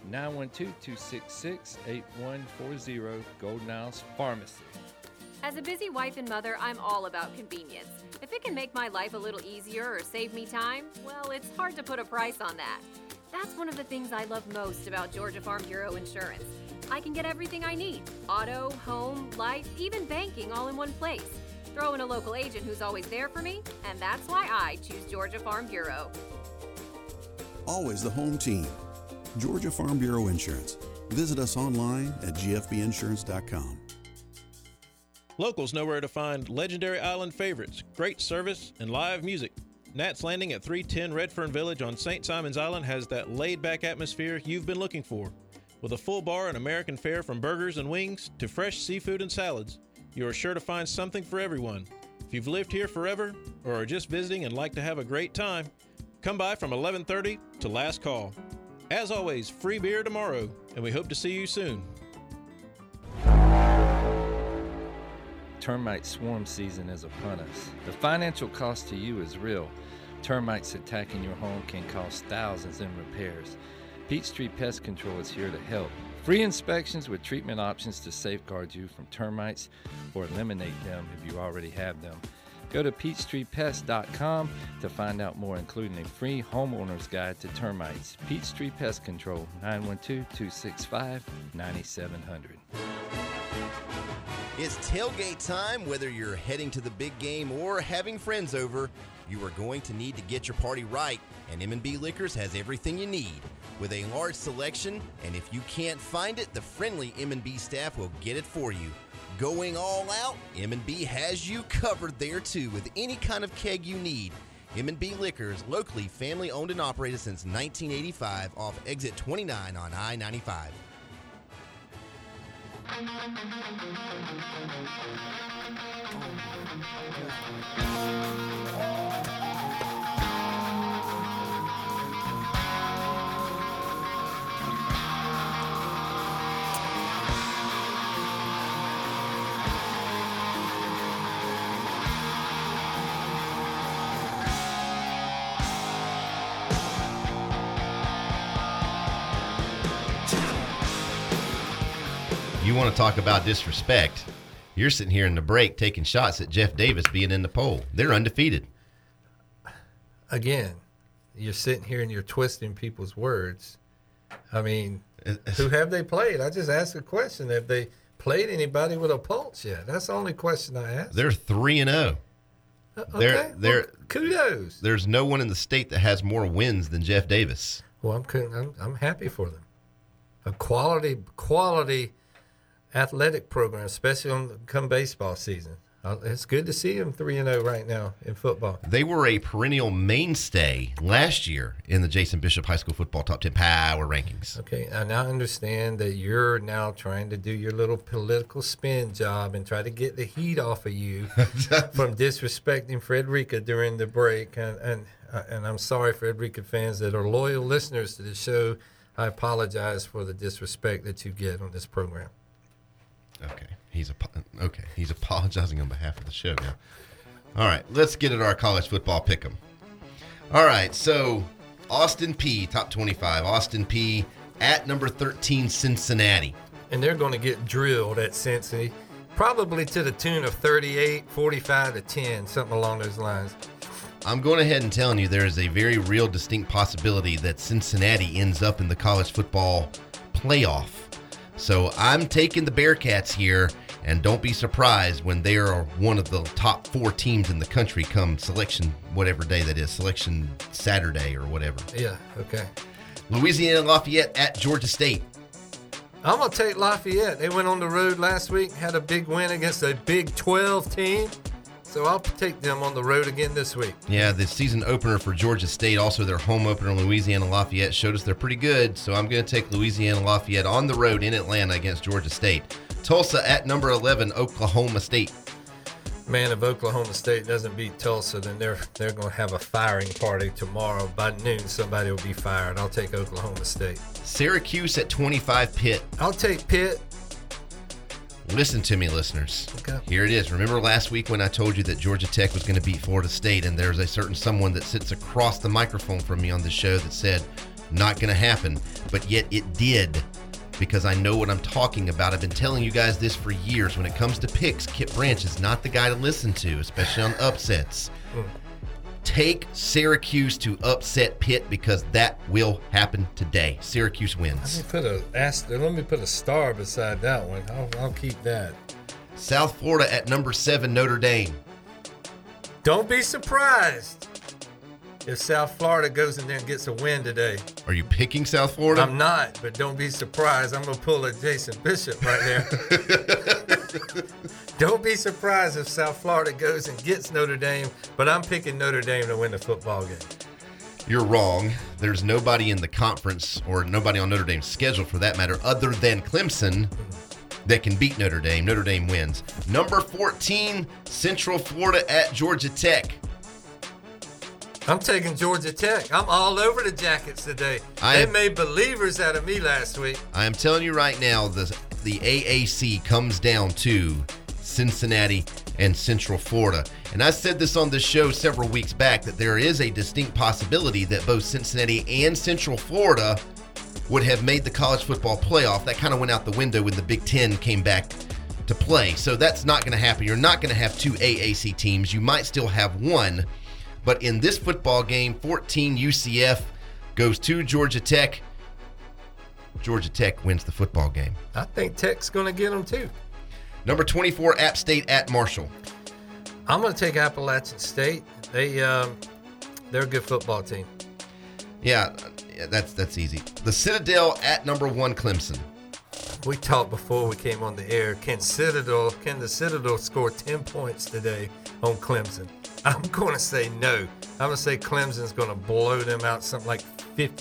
[SPEAKER 9] 912-266-8140, Golden House Pharmacy.
[SPEAKER 10] As a busy wife and mother, I'm all about convenience. If it can make my life a little easier or save me time, well, it's hard to put a price on that. That's one of the things I love most about Georgia Farm Bureau Insurance. I can get everything I need: auto, home, life, even banking, all in one place. Throw in a local agent who's always there for me, and that's why I choose Georgia Farm Bureau.
[SPEAKER 11] Always the home team. Georgia Farm Bureau Insurance. Visit us online at gfbinsurance.com.
[SPEAKER 12] Locals know where to find legendary island favorites, great service, and live music. Nat's Landing at 310 Redfern Village on St. Simons Island has that laid-back atmosphere you've been looking for. With a full bar and American fare from burgers and wings to fresh seafood and salads, you are sure to find something for everyone. If you've lived here forever or are just visiting and like to have a great time, come by from 11:30 to last call. As always, free beer tomorrow, and we hope to see you soon.
[SPEAKER 9] Termite swarm season is upon us. The financial cost to you is real. Termites attacking your home can cost thousands in repairs. Peachtree Pest Control is here to help. Free inspections with treatment options to safeguard you from termites or eliminate them if you already have them. Go to PeachtreePest.com to find out more, including a free homeowner's guide to termites. Peachtree Pest Control, 912-265-9700.
[SPEAKER 2] It's tailgate time. Whether you're heading to the big game or having friends over, you are going to need to get your party right, and M&B Liquors has everything you need. With a large selection, and if you can't find it, the friendly M&B staff will get it for you. Going all out, M&B has you covered there too with any kind of keg you need. M&B Liquors, locally family owned and operated since 1985 off exit 29 on I-95.
[SPEAKER 6] You want to talk about disrespect? You're sitting here in the break taking shots at Jeff Davis being in the poll. They're undefeated.
[SPEAKER 7] Again, you're sitting here and you're twisting people's words. I mean, who have they played? I just asked a question. Have they played anybody with a pulse yet? That's the only question I asked.
[SPEAKER 6] They're 3-0.
[SPEAKER 7] Okay, well, kudos.
[SPEAKER 6] There's no one in the state that has more wins than Jeff Davis.
[SPEAKER 7] Well, I'm happy for them. A quality athletic program, especially come baseball season. It's good to see them 3-0 right now in football.
[SPEAKER 6] They were a perennial mainstay last year in the Jason Bishop High School Football Top 10 Power Rankings.
[SPEAKER 7] Okay, and I understand that you're now trying to do your little political spin job and try to get the heat off of you from disrespecting Frederica during the break. And I'm sorry, Frederica fans that are loyal listeners to the show. I apologize for the disrespect that you get on this program.
[SPEAKER 6] Okay, he's apologizing on behalf of the show now. All right, let's get at our college football pick'em. All right, so Austin Peay, top 25. Austin Peay at number 13, Cincinnati.
[SPEAKER 7] And they're going to get drilled at Cincy, probably to the tune of 38, 45 to 10, something along those lines.
[SPEAKER 6] I'm going ahead and telling you there is a very real distinct possibility that Cincinnati ends up in the college football playoff. So I'm taking the Bearcats here, and don't be surprised when they are one of the top 4 teams in the country come selection, whatever day that is, selection Saturday or whatever.
[SPEAKER 7] Yeah, okay.
[SPEAKER 6] Louisiana Lafayette at Georgia State.
[SPEAKER 7] I'm going to take Lafayette. They went on the road last week, had a big win against a Big 12 team. So I'll take them on the road again this week.
[SPEAKER 6] Yeah, the season opener for Georgia State, also their home opener, Louisiana Lafayette, showed us they're pretty good. So I'm going to take Louisiana Lafayette on the road in Atlanta against Georgia State. Tulsa at number 11, Oklahoma State.
[SPEAKER 7] Man, if Oklahoma State doesn't beat Tulsa, then they're going to have a firing party tomorrow. By noon, somebody will be fired. I'll take Oklahoma State.
[SPEAKER 6] Syracuse at 25 Pitt.
[SPEAKER 7] I'll take Pitt.
[SPEAKER 6] Listen to me, listeners.
[SPEAKER 7] Okay.
[SPEAKER 6] Here it is. Remember last week when I told you that Georgia Tech was going to beat Florida State, and there's a certain someone that sits across the microphone from me on the show that said, not going to happen, but yet it did. Because I know what I'm talking about. I've been telling you guys this for years. When it comes to picks, Kip Branch is not the guy to listen to, especially on upsets. Take Syracuse to upset Pitt because that will happen today. Syracuse wins.
[SPEAKER 7] Let me put a star beside that one. I'll keep that.
[SPEAKER 6] South Florida at number 7, Notre Dame.
[SPEAKER 7] Don't be surprised if South Florida goes in there and gets a win today.
[SPEAKER 6] Are you picking South Florida?
[SPEAKER 7] I'm not, but don't be surprised. I'm going to pull a Jason Bishop right there. Don't be surprised if South Florida goes and gets Notre Dame, but I'm picking Notre Dame to win the football game.
[SPEAKER 6] You're wrong. There's nobody in the conference or nobody on Notre Dame's schedule for that matter other than Clemson that can beat Notre Dame. Notre Dame wins. Number 14, Central Florida at Georgia Tech.
[SPEAKER 7] I'm taking Georgia Tech. I'm all over the Jackets today. They made believers out of me last week.
[SPEAKER 6] I am telling you right now, the AAC comes down to Cincinnati and Central Florida. And I said this on the show several weeks back that there is a distinct possibility that both Cincinnati and Central Florida would have made the college football playoff. That kind of went out the window when the Big Ten came back to play. So that's not going to happen. You're not going to have 2 AAC teams. You might still have one. But in this football game, 14 UCF goes to Georgia Tech. Georgia Tech wins the football game.
[SPEAKER 7] I think Tech's going to get them too.
[SPEAKER 6] Number 24, App State at Marshall.
[SPEAKER 7] I'm going to take Appalachian State. They're a good football team.
[SPEAKER 6] Yeah, that's easy. The Citadel at number 1, Clemson.
[SPEAKER 7] We talked before we came on the air. Can the Citadel score 10 points today on Clemson? I'm going to say no. I'm going to say Clemson's going to blow them out something like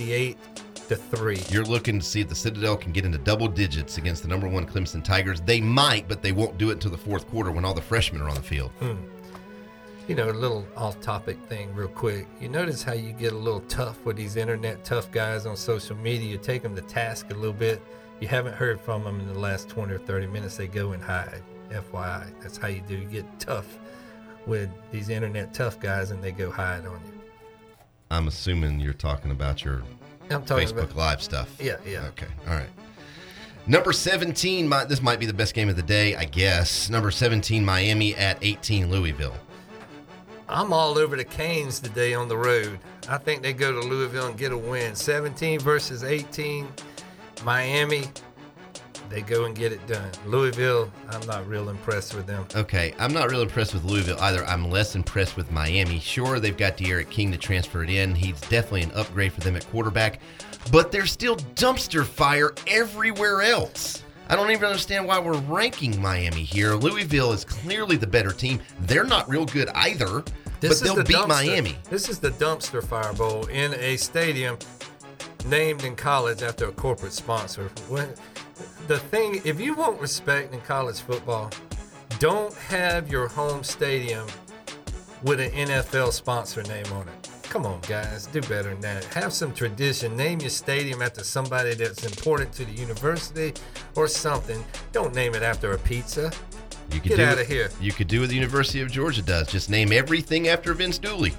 [SPEAKER 7] 58-3.
[SPEAKER 6] You're looking to see if the Citadel can get into double digits against the number 1 Clemson Tigers. They might, but they won't do it until the fourth quarter when all the freshmen are on the field.
[SPEAKER 7] You know, a little off-topic thing real quick. You notice how you get a little tough with these internet tough guys on social media. You take them to task a little bit. You haven't heard from them in the last 20 or 30 minutes. They go and hide. FYI. That's how you do. You get tough with these internet tough guys and they go hide on you.
[SPEAKER 6] I'm assuming you're talking about your Facebook Live stuff.
[SPEAKER 7] Yeah.
[SPEAKER 6] Okay, all right. Number 17, this might be the best game of the day, I guess. Number 17, Miami at 18, Louisville.
[SPEAKER 7] I'm all over the Canes today on the road. I think they go to Louisville and get a win. 17 versus 18, Miami. They go and get it done. Louisville, I'm not real impressed with them.
[SPEAKER 6] Okay, I'm not real impressed with Louisville either. I'm less impressed with Miami. Sure, they've got De'Aaron King to transfer it in. He's definitely an upgrade for them at quarterback. But there's still dumpster fire everywhere else. I don't even understand why we're ranking Miami here. Louisville is clearly the better team. They're not real good either, but they'll beat Miami.
[SPEAKER 7] This is the Dumpster Fire Bowl in a stadium named in college after a corporate sponsor. The thing, if you want respect in college football, don't have your home stadium with an NFL sponsor name on it. Come on, guys, do better than that. Have some tradition. Name your stadium after somebody that's important to the university or something. Don't name it after a pizza. Get out of here.
[SPEAKER 6] You could do what the University of Georgia does. Just name everything after Vince Dooley.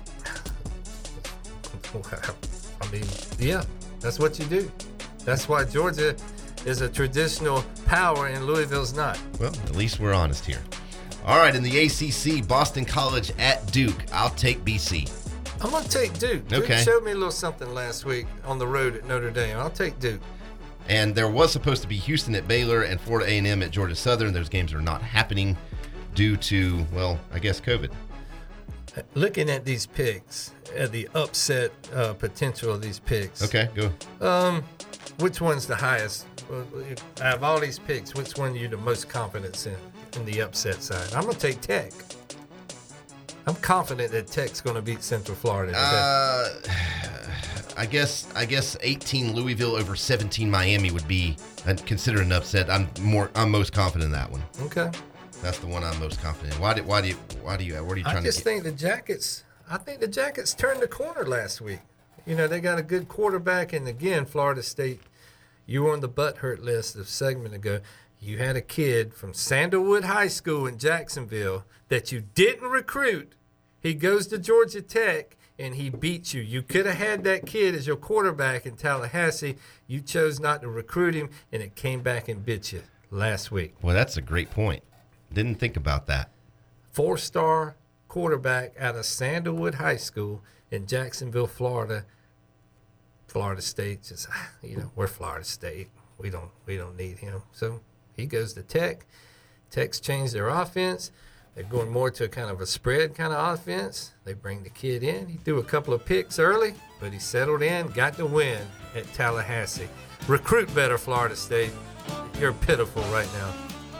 [SPEAKER 7] I mean, yeah, that's what you do. That's why Georgia is a traditional power and Louisville's not.
[SPEAKER 6] Well, at least we're honest here. All right, in the ACC, Boston College at Duke. I'll take BC.
[SPEAKER 7] I'm going to take Duke.
[SPEAKER 6] Okay.
[SPEAKER 7] Duke showed me a little something last week on the road at Notre Dame. I'll take Duke.
[SPEAKER 6] And there was supposed to be Houston at Baylor and Florida A&M at Georgia Southern. Those games are not happening due to, well, I guess COVID.
[SPEAKER 7] Looking at these picks, at the upset potential of these picks.
[SPEAKER 6] Okay, go.
[SPEAKER 7] Which one's the highest? Out of all these picks, which one are you the most confident in the upset side? I'm going to take Tech. I'm confident that Tech's going to beat Central Florida today.
[SPEAKER 6] I guess 18 Louisville over 17 Miami would be considered an upset. I'm most confident in that one.
[SPEAKER 7] Okay.
[SPEAKER 6] That's the one I'm most confident in. Where are you trying to get?
[SPEAKER 7] I just think the Jackets turned the corner last week. You know, they got a good quarterback, and again, Florida State, you were on the butthurt list a segment ago. You had a kid from Sandalwood High School in Jacksonville that you didn't recruit. He goes to Georgia Tech, and he beats you. You could have had that kid as your quarterback in Tallahassee. You chose not to recruit him, and it came back and bit you last week.
[SPEAKER 6] Well, that's a great point. Didn't think about that.
[SPEAKER 7] 4-star quarterback out of Sandalwood High School in Jacksonville, Florida. Florida State just, we're Florida State. We don't need him. So he goes to Tech. Tech's changed their offense. They're going more to a kind of a spread kind of offense. They bring the kid in. He threw a couple of picks early, but he settled in, got the win at Tallahassee. Recruit better, Florida State. You're pitiful right now.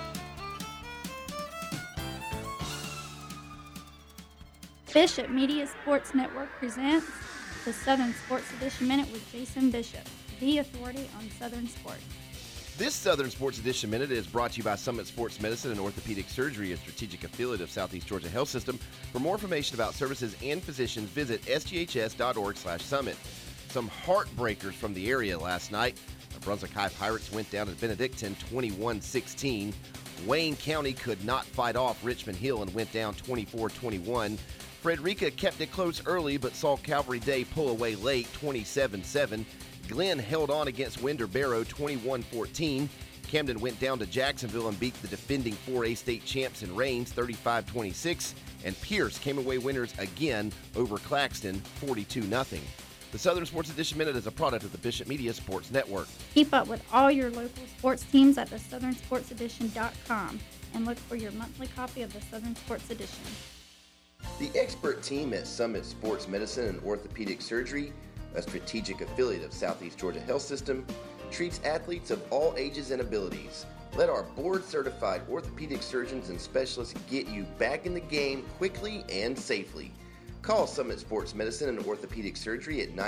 [SPEAKER 14] Bishop Media Sports Network presents the Southern Sports Edition Minute with Jason Bishop, the authority on Southern sports.
[SPEAKER 2] This Southern Sports Edition Minute is brought to you by Summit Sports Medicine and Orthopedic Surgery, a strategic affiliate of Southeast Georgia Health System. For more information about services and physicians, visit sghs.org/summit. Some heartbreakers from the area last night. The Brunswick High Pirates went down at Benedictine 21-16. Wayne County could not fight off Richmond Hill and went down 24-21. Frederica kept it close early but saw Calvary Day pull away late 27-7. Glenn held on against Winder Barrow 21-14. Camden went down to Jacksonville and beat the defending 4A state champs in Rains 35-26. And Pierce came away winners again over Claxton 42-0. The Southern Sports Edition Minute is a product of the Bishop Media Sports Network.
[SPEAKER 14] Keep up with all your local sports teams at theSouthernSportsEdition.com and look for your monthly copy of the Southern Sports Edition.
[SPEAKER 2] The expert team at Summit Sports Medicine and Orthopedic Surgery, a strategic affiliate of Southeast Georgia Health System, treats athletes of all ages and abilities. Let our board-certified orthopedic surgeons and specialists get you back in the game quickly and safely. Call Summit Sports Medicine and Orthopedic Surgery at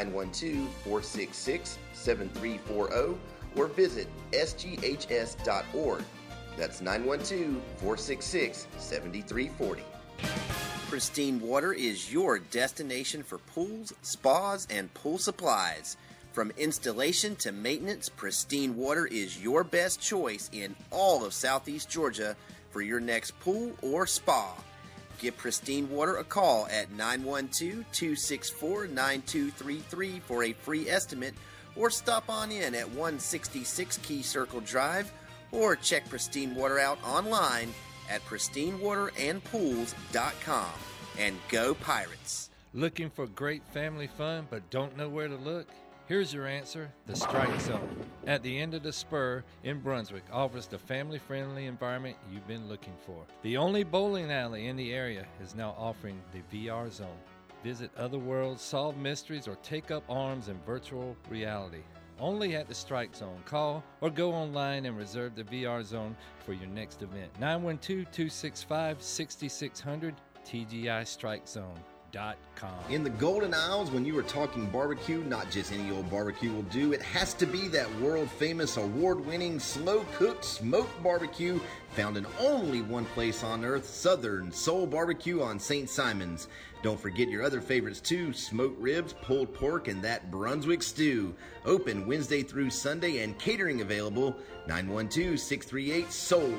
[SPEAKER 2] 912-466-7340 or visit sghs.org. That's 912-466-7340.
[SPEAKER 8] Pristine Water is your destination for pools, spas, and pool supplies. From installation to maintenance, Pristine Water is your best choice in all of Southeast Georgia for your next pool or spa. Give Pristine Water a call at 912-264-9233 for a free estimate, or stop on in at 166 Key Circle Drive, or check Pristine Water out online at pristinewaterandpools.com. And go Pirates!
[SPEAKER 9] Looking for great family fun but don't know where to look? Here's your answer: the Strike Zone at the end of the spur in Brunswick offers the family-friendly environment you've been looking for. The only bowling alley in the area is now offering the VR Zone. Visit other worlds, solve mysteries, or take up arms in virtual reality. Only at the Strike Zone. Call or go online and reserve the VR Zone for your next event. 912-265-6600, TGIStrikeZone.com.
[SPEAKER 2] In the Golden Isles, when you are talking barbecue, not just any old barbecue will do. It has to be that world-famous, award-winning, slow-cooked smoked barbecue found in only one place on earth, Southern Soul Barbecue on St. Simon's. Don't forget your other favorites too: smoked ribs, pulled pork, and that Brunswick stew. Open Wednesday through Sunday and catering available. 912-638-SOUL,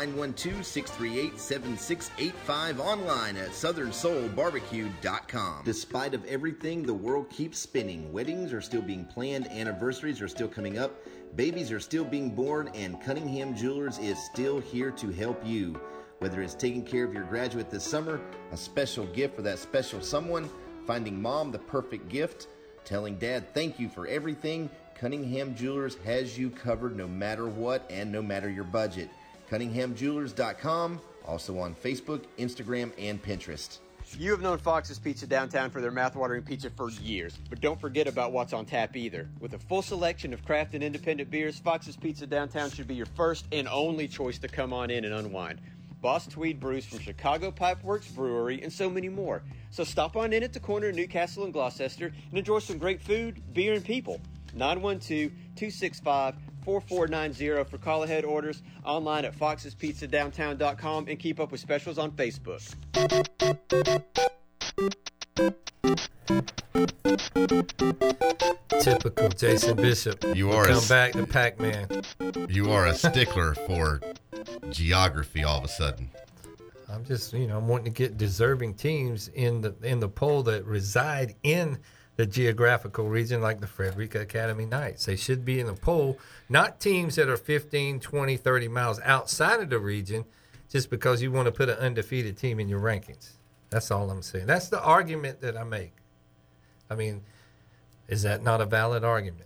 [SPEAKER 2] 912-638-7685, online at southernsoulbarbecue.com. Despite of everything, the world keeps spinning. Weddings are still being planned, anniversaries are still coming up, babies are still being born, and Cunningham Jewelers is still here to help you. Whether it's taking care of your graduate this summer, a special gift for that special someone, finding mom the perfect gift, telling dad thank you for everything, Cunningham Jewelers has you covered no matter what and no matter your budget. CunninghamJewelers.com, also on Facebook, Instagram, and Pinterest.
[SPEAKER 16] You have known Fox's Pizza downtown for their mouth-watering pizza for years, but don't forget about what's on tap either. With a full selection of craft and independent beers, Fox's Pizza downtown should be your first and only choice to come on in and unwind. Boss Tweed brews from Chicago Pipeworks Brewery, and so many more. So stop on in at the corner of Newcastle and Gloucester and enjoy some great food, beer, and people. 912-265-4600 888-848-4490 for call-ahead orders, online at foxespizzadowntown.com, and keep up with specials on Facebook.
[SPEAKER 7] Typical Jason Bishop.
[SPEAKER 6] You are
[SPEAKER 7] Come back to Pac-Man.
[SPEAKER 6] You are a stickler for geography all of a sudden.
[SPEAKER 7] I'm just, I'm wanting to get deserving teams in the poll that reside in the geographical region, like the Frederica Academy Knights. They should be in the poll, not teams that are 15, 20, 30 miles outside of the region just because you want to put an undefeated team in your rankings. That's all I'm saying. That's the argument that I make. I mean, is that not a valid argument?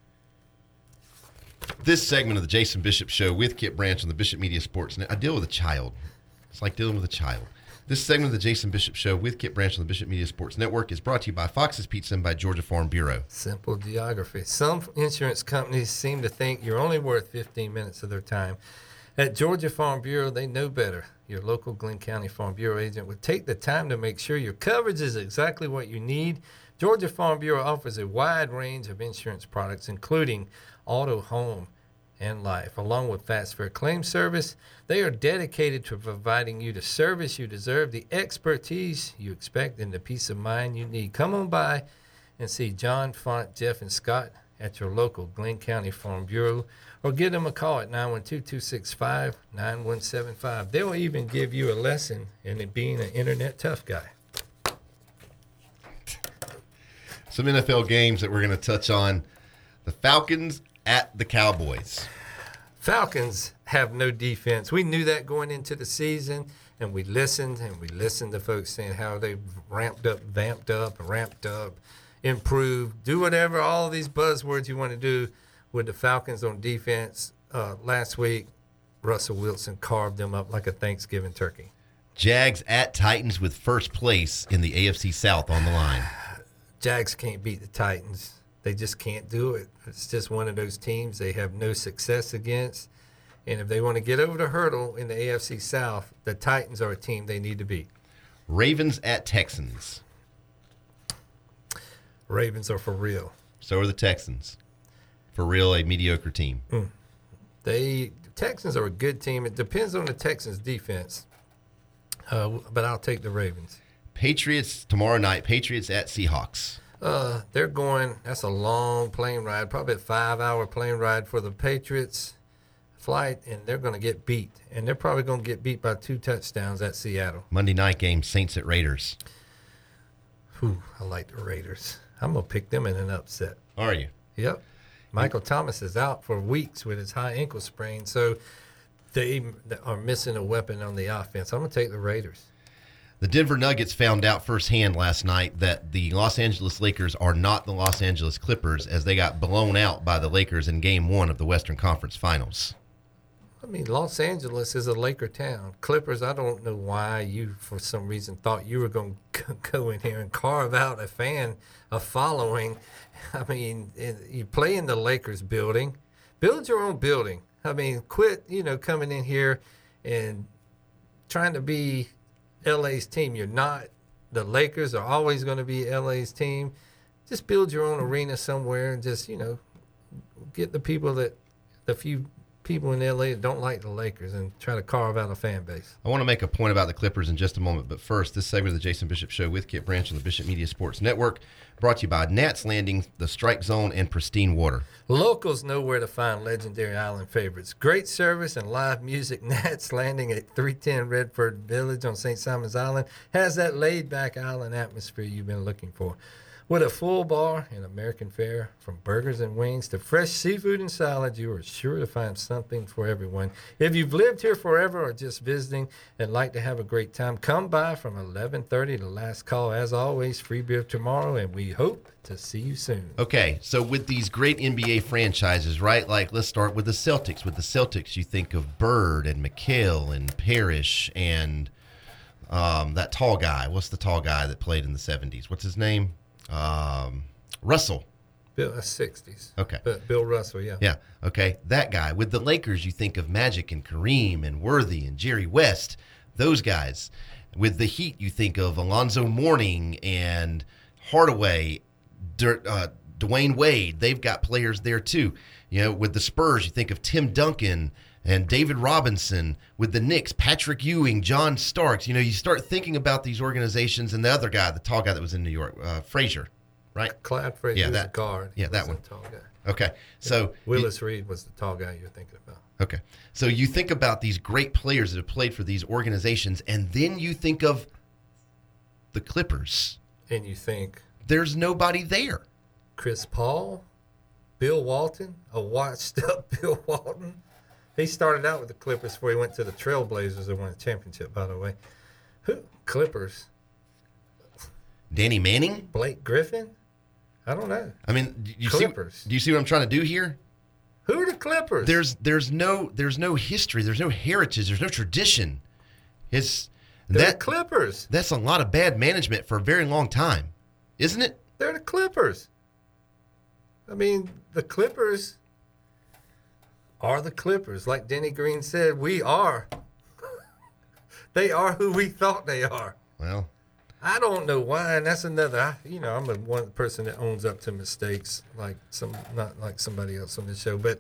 [SPEAKER 6] This segment of the Jason Bishop Show with Kip Branch on the Bishop Media Sports Net. I deal with a child. It's like dealing with a child. This segment of the Jason Bishop Show with Kip Branch on the Bishop Media Sports Network is brought to you by Fox's Pizza and by Georgia Farm Bureau.
[SPEAKER 7] Simple geography. Some insurance companies seem to think you're only worth 15 minutes of their time. At Georgia Farm Bureau, they know better. Your local Glenn County Farm Bureau agent would take the time to make sure your coverage is exactly what you need. Georgia Farm Bureau offers a wide range of insurance products, including auto, home, and life, along with fast fair claim service. They are dedicated to providing you the service you deserve, the expertise you expect, and the peace of mind you need. Come on by and see John, Font, Jeff, and Scott at your local Glenn County Farm Bureau, or give them a call at 912-265-9175. They'll even give you a lesson in it being an internet tough guy.
[SPEAKER 6] Some NFL games that we're going to touch on. The Falcons at the Cowboys.
[SPEAKER 7] Falcons have no defense. We knew that going into the season, and we listened to folks saying how they ramped up, vamped up, improved, do whatever, all these buzzwords you want to do with the Falcons on defense. Last week, Russell Wilson carved them up like a Thanksgiving turkey.
[SPEAKER 6] Jags at Titans with first place in the AFC South on the line.
[SPEAKER 7] Jags can't beat the Titans. They just can't do it. It's just one of those teams they have no success against. And if they want to get over the hurdle in the AFC South, the Titans are a team they need to beat.
[SPEAKER 6] Ravens at Texans.
[SPEAKER 7] Ravens are for real.
[SPEAKER 6] So are the Texans. For real, a mediocre team.
[SPEAKER 7] The Texans are a good team. It depends on the Texans' defense. But I'll take the Ravens.
[SPEAKER 6] Patriots tomorrow night. Patriots at Seahawks.
[SPEAKER 7] They're going, that's a long plane ride, probably a 5-hour plane ride for the Patriots flight, and they're going to get beat. And they're probably going to get beat by 2 touchdowns at Seattle.
[SPEAKER 6] Monday night game, Saints at Raiders.
[SPEAKER 7] I like the Raiders. I'm going to pick them in an upset.
[SPEAKER 6] Are you?
[SPEAKER 7] Yep. Michael Thomas is out for weeks with his high ankle sprain, so they are missing a weapon on the offense. I'm going to take the Raiders.
[SPEAKER 6] The Denver Nuggets found out firsthand last night that the Los Angeles Lakers are not the Los Angeles Clippers, as they got blown out by the Lakers in Game 1 of the Western Conference Finals.
[SPEAKER 7] I mean, Los Angeles is a Laker town. Clippers, I don't know why you, for some reason, thought you were going to go in here and carve out a following. I mean, you play in the Lakers building. Build your own building. I mean, quit, coming in here and trying to be LA's team. You're not. The Lakers are always going to be LA's team. Just build your own arena somewhere and just, get the few people in LA that don't like the Lakers and try to carve out a fan base.
[SPEAKER 6] I want to make a point about the Clippers in just a moment, but first, this segment of the Jason Bishop Show with Kip Branch on the Bishop Media Sports Network, brought to you by Nats Landing, the Strike Zone, and Pristine Water.
[SPEAKER 7] Locals know where to find legendary island favorites. Great service and live music. Nats Landing at 310 Redford Village on St. Simon's Island has that laid-back island atmosphere you've been looking for. With a full bar and American fare, from burgers and wings to fresh seafood and salad, you are sure to find something for everyone. If you've lived here forever or just visiting and like to have a great time, come by from 11:30 to last call. As always, free beer tomorrow, and we hope to see you soon.
[SPEAKER 6] Okay, so with these great NBA franchises, right? Like, let's start with the Celtics. With the Celtics, you think of Bird and McHale and Parrish and that tall guy. What's the tall guy that played in the 70s? What's his name? Russell.
[SPEAKER 7] Bill, 60s.
[SPEAKER 6] Okay.
[SPEAKER 7] Bill Russell, yeah.
[SPEAKER 6] Yeah, okay. That guy. With the Lakers, you think of Magic and Kareem and Worthy and Jerry West, those guys. With the Heat, you think of Alonzo Mourning and Hardaway, Dwayne Wade, they've got players there too. You know, with the Spurs, you think of Tim Duncan and David Robinson. With the Knicks, Patrick Ewing, John Starks. You know, you start thinking about these organizations, and the other guy, the tall guy that was in New York, Frazier, right?
[SPEAKER 7] Clyde Frazier,
[SPEAKER 6] yeah,
[SPEAKER 7] was
[SPEAKER 6] that
[SPEAKER 7] a guard.
[SPEAKER 6] Yeah, that one.
[SPEAKER 7] Tall guy.
[SPEAKER 6] Okay, so
[SPEAKER 7] Willis Reed was the tall guy you're thinking about.
[SPEAKER 6] Okay, so you think about these great players that have played for these organizations, and then you think of the Clippers.
[SPEAKER 7] And you think
[SPEAKER 6] there's nobody there.
[SPEAKER 7] Chris Paul, Bill Walton, a washed-up Bill Walton. He started out with the Clippers before he went to the Trailblazers and won a championship, by the way. Who? Clippers.
[SPEAKER 6] Danny Manning?
[SPEAKER 7] Blake Griffin? I don't know.
[SPEAKER 6] I mean, do you see what I'm trying to do here?
[SPEAKER 7] Who are the Clippers?
[SPEAKER 6] There's no history. There's no heritage. There's no tradition.
[SPEAKER 7] They're the Clippers.
[SPEAKER 6] That's a lot of bad management for a very long time, isn't it?
[SPEAKER 7] They're the Clippers. I mean, the Clippers are the Clippers. Like Denny Green said, we are. They are who we thought they are.
[SPEAKER 6] Well,
[SPEAKER 7] I don't know why, and that's another. I'm one person that owns up to mistakes, not like somebody else on the show, but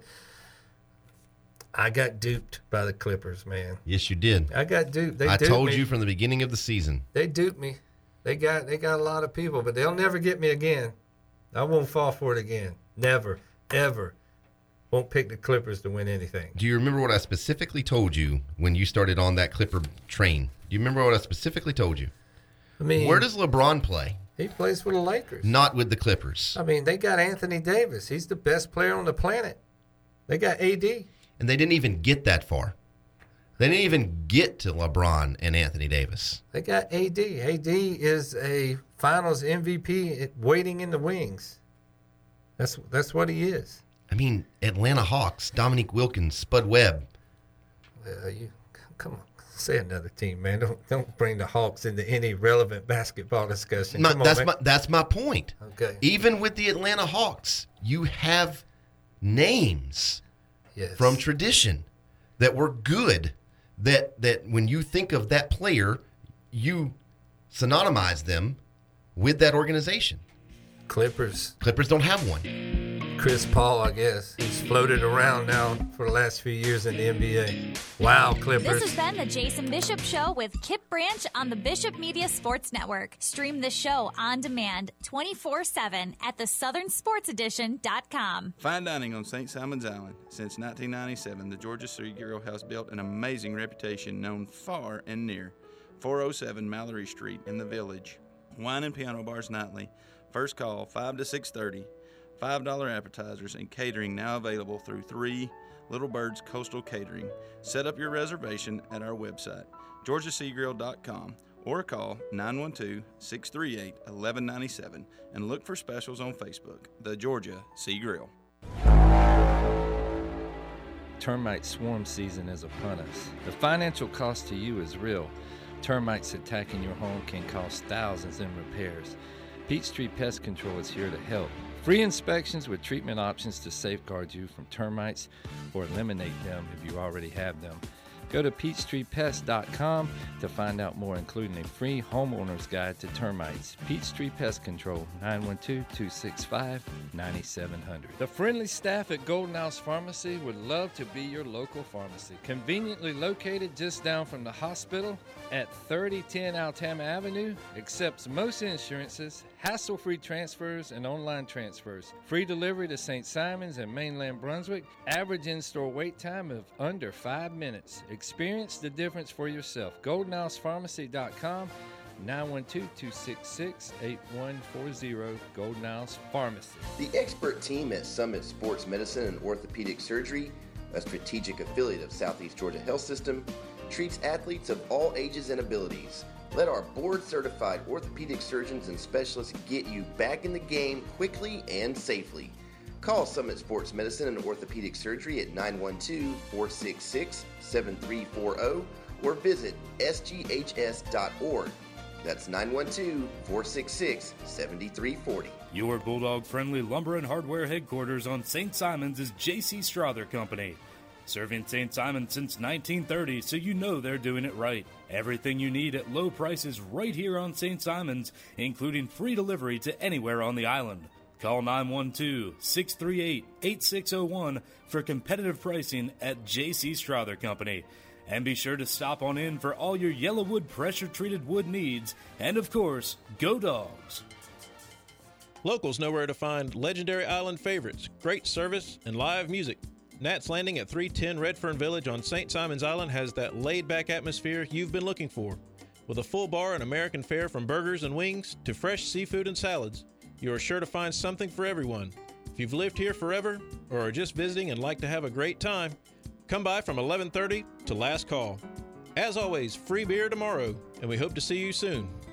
[SPEAKER 7] I got duped by the Clippers, man.
[SPEAKER 6] Yes, you did.
[SPEAKER 7] I got duped.
[SPEAKER 6] I told you from the beginning of the season.
[SPEAKER 7] They duped me. They got a lot of people, but they'll never get me again. I won't fall for it again. Never, ever. Won't pick the Clippers to win anything.
[SPEAKER 6] Do you remember what I specifically told you when you started on that Clipper train? Do you remember what I specifically told you?
[SPEAKER 7] I mean,
[SPEAKER 6] where does LeBron play?
[SPEAKER 7] He plays for the Lakers.
[SPEAKER 6] Not with the Clippers.
[SPEAKER 7] I mean, they got Anthony Davis. He's the best player on the planet. They got AD.
[SPEAKER 6] And they didn't even get that far. They didn't even get to LeBron and Anthony Davis.
[SPEAKER 7] They got AD. AD is a Finals MVP waiting in the wings. That's what he is.
[SPEAKER 6] I mean, Atlanta Hawks, Dominique Wilkins, Spud Webb.
[SPEAKER 7] Come on, say another team, man. Don't bring the Hawks into any relevant basketball discussion.
[SPEAKER 6] That's my point.
[SPEAKER 7] Okay.
[SPEAKER 6] Even with the Atlanta Hawks, you have names from tradition that were good. That when you think of that player, you synonymize them with that organization.
[SPEAKER 7] Clippers
[SPEAKER 6] don't have one.
[SPEAKER 7] Chris Paul, I guess. He's floated around now for the last few years in the NBA. Wow, Clippers.
[SPEAKER 17] This has been the Jason Bishop Show with Kip Branch on the Bishop Media Sports Network. Stream the show on demand 24/7 at thesouthernsportsedition.com.
[SPEAKER 15] Fine dining on St. Simon's Island. Since 1997, the Georgia City Grill has built an amazing reputation known far and near. 407 Mallory Street in the Village. Wine and piano bars nightly. First call 5 to 6:30. $5 appetizers and catering now available through 3 Little Birds Coastal Catering. Set up your reservation at our website, georgiaseagrill.com, or call 912-638-1197 and look for specials on Facebook, The Georgia Sea Grill.
[SPEAKER 9] Termite swarm season is upon us. The financial cost to you is real. Termites attacking your home can cost thousands in repairs. Peachtree Pest Control is here to help. Free inspections with treatment options to safeguard you from termites or eliminate them if you already have them. Go to PeachtreePest.com to find out more, including a free homeowner's guide to termites. Peachtree Pest Control, 912-265-9700. The friendly staff at Golden House Pharmacy would love to be your local pharmacy. Conveniently located just down from the hospital at 3010 Altama Avenue, accepts most insurances, hassle-free transfers, and online transfers. Free delivery to St. Simons and mainland Brunswick. Average in-store wait time of under 5 minutes. Experience the difference for yourself. GoldenHousePharmacy.com, 912-266-8140, Golden House Pharmacy.
[SPEAKER 2] The expert team at Summit Sports Medicine and Orthopedic Surgery, a strategic affiliate of Southeast Georgia Health System, treats athletes of all ages and abilities. Let our board-certified orthopedic surgeons and specialists get you back in the game quickly and safely. Call Summit Sports Medicine and Orthopedic Surgery at 912-466-7340 or visit sghs.org. That's 912-466-7340.
[SPEAKER 13] Your Bulldog-friendly lumber and hardware headquarters on St. Simons is J.C. Strother Company. Serving St. Simons since 1930, so you know they're doing it right. Everything you need at low prices right here on St. Simons, including free delivery to anywhere on the island. Call 912-638-8601 for competitive pricing at J.C. Strother Company. And be sure to stop on in for all your Yellowwood pressure-treated wood needs. And, of course, go Dogs!
[SPEAKER 12] Locals know where to find legendary island favorites, great service, and live music. Nat's Landing at 310 Redfern Village on St. Simon's Island has that laid-back atmosphere you've been looking for. With a full bar and American fare from burgers and wings to fresh seafood and salads, you are sure to find something for everyone. If you've lived here forever or are just visiting and like to have a great time, come by from 11:30 to last call. As always, free beer tomorrow, and we hope to see you soon.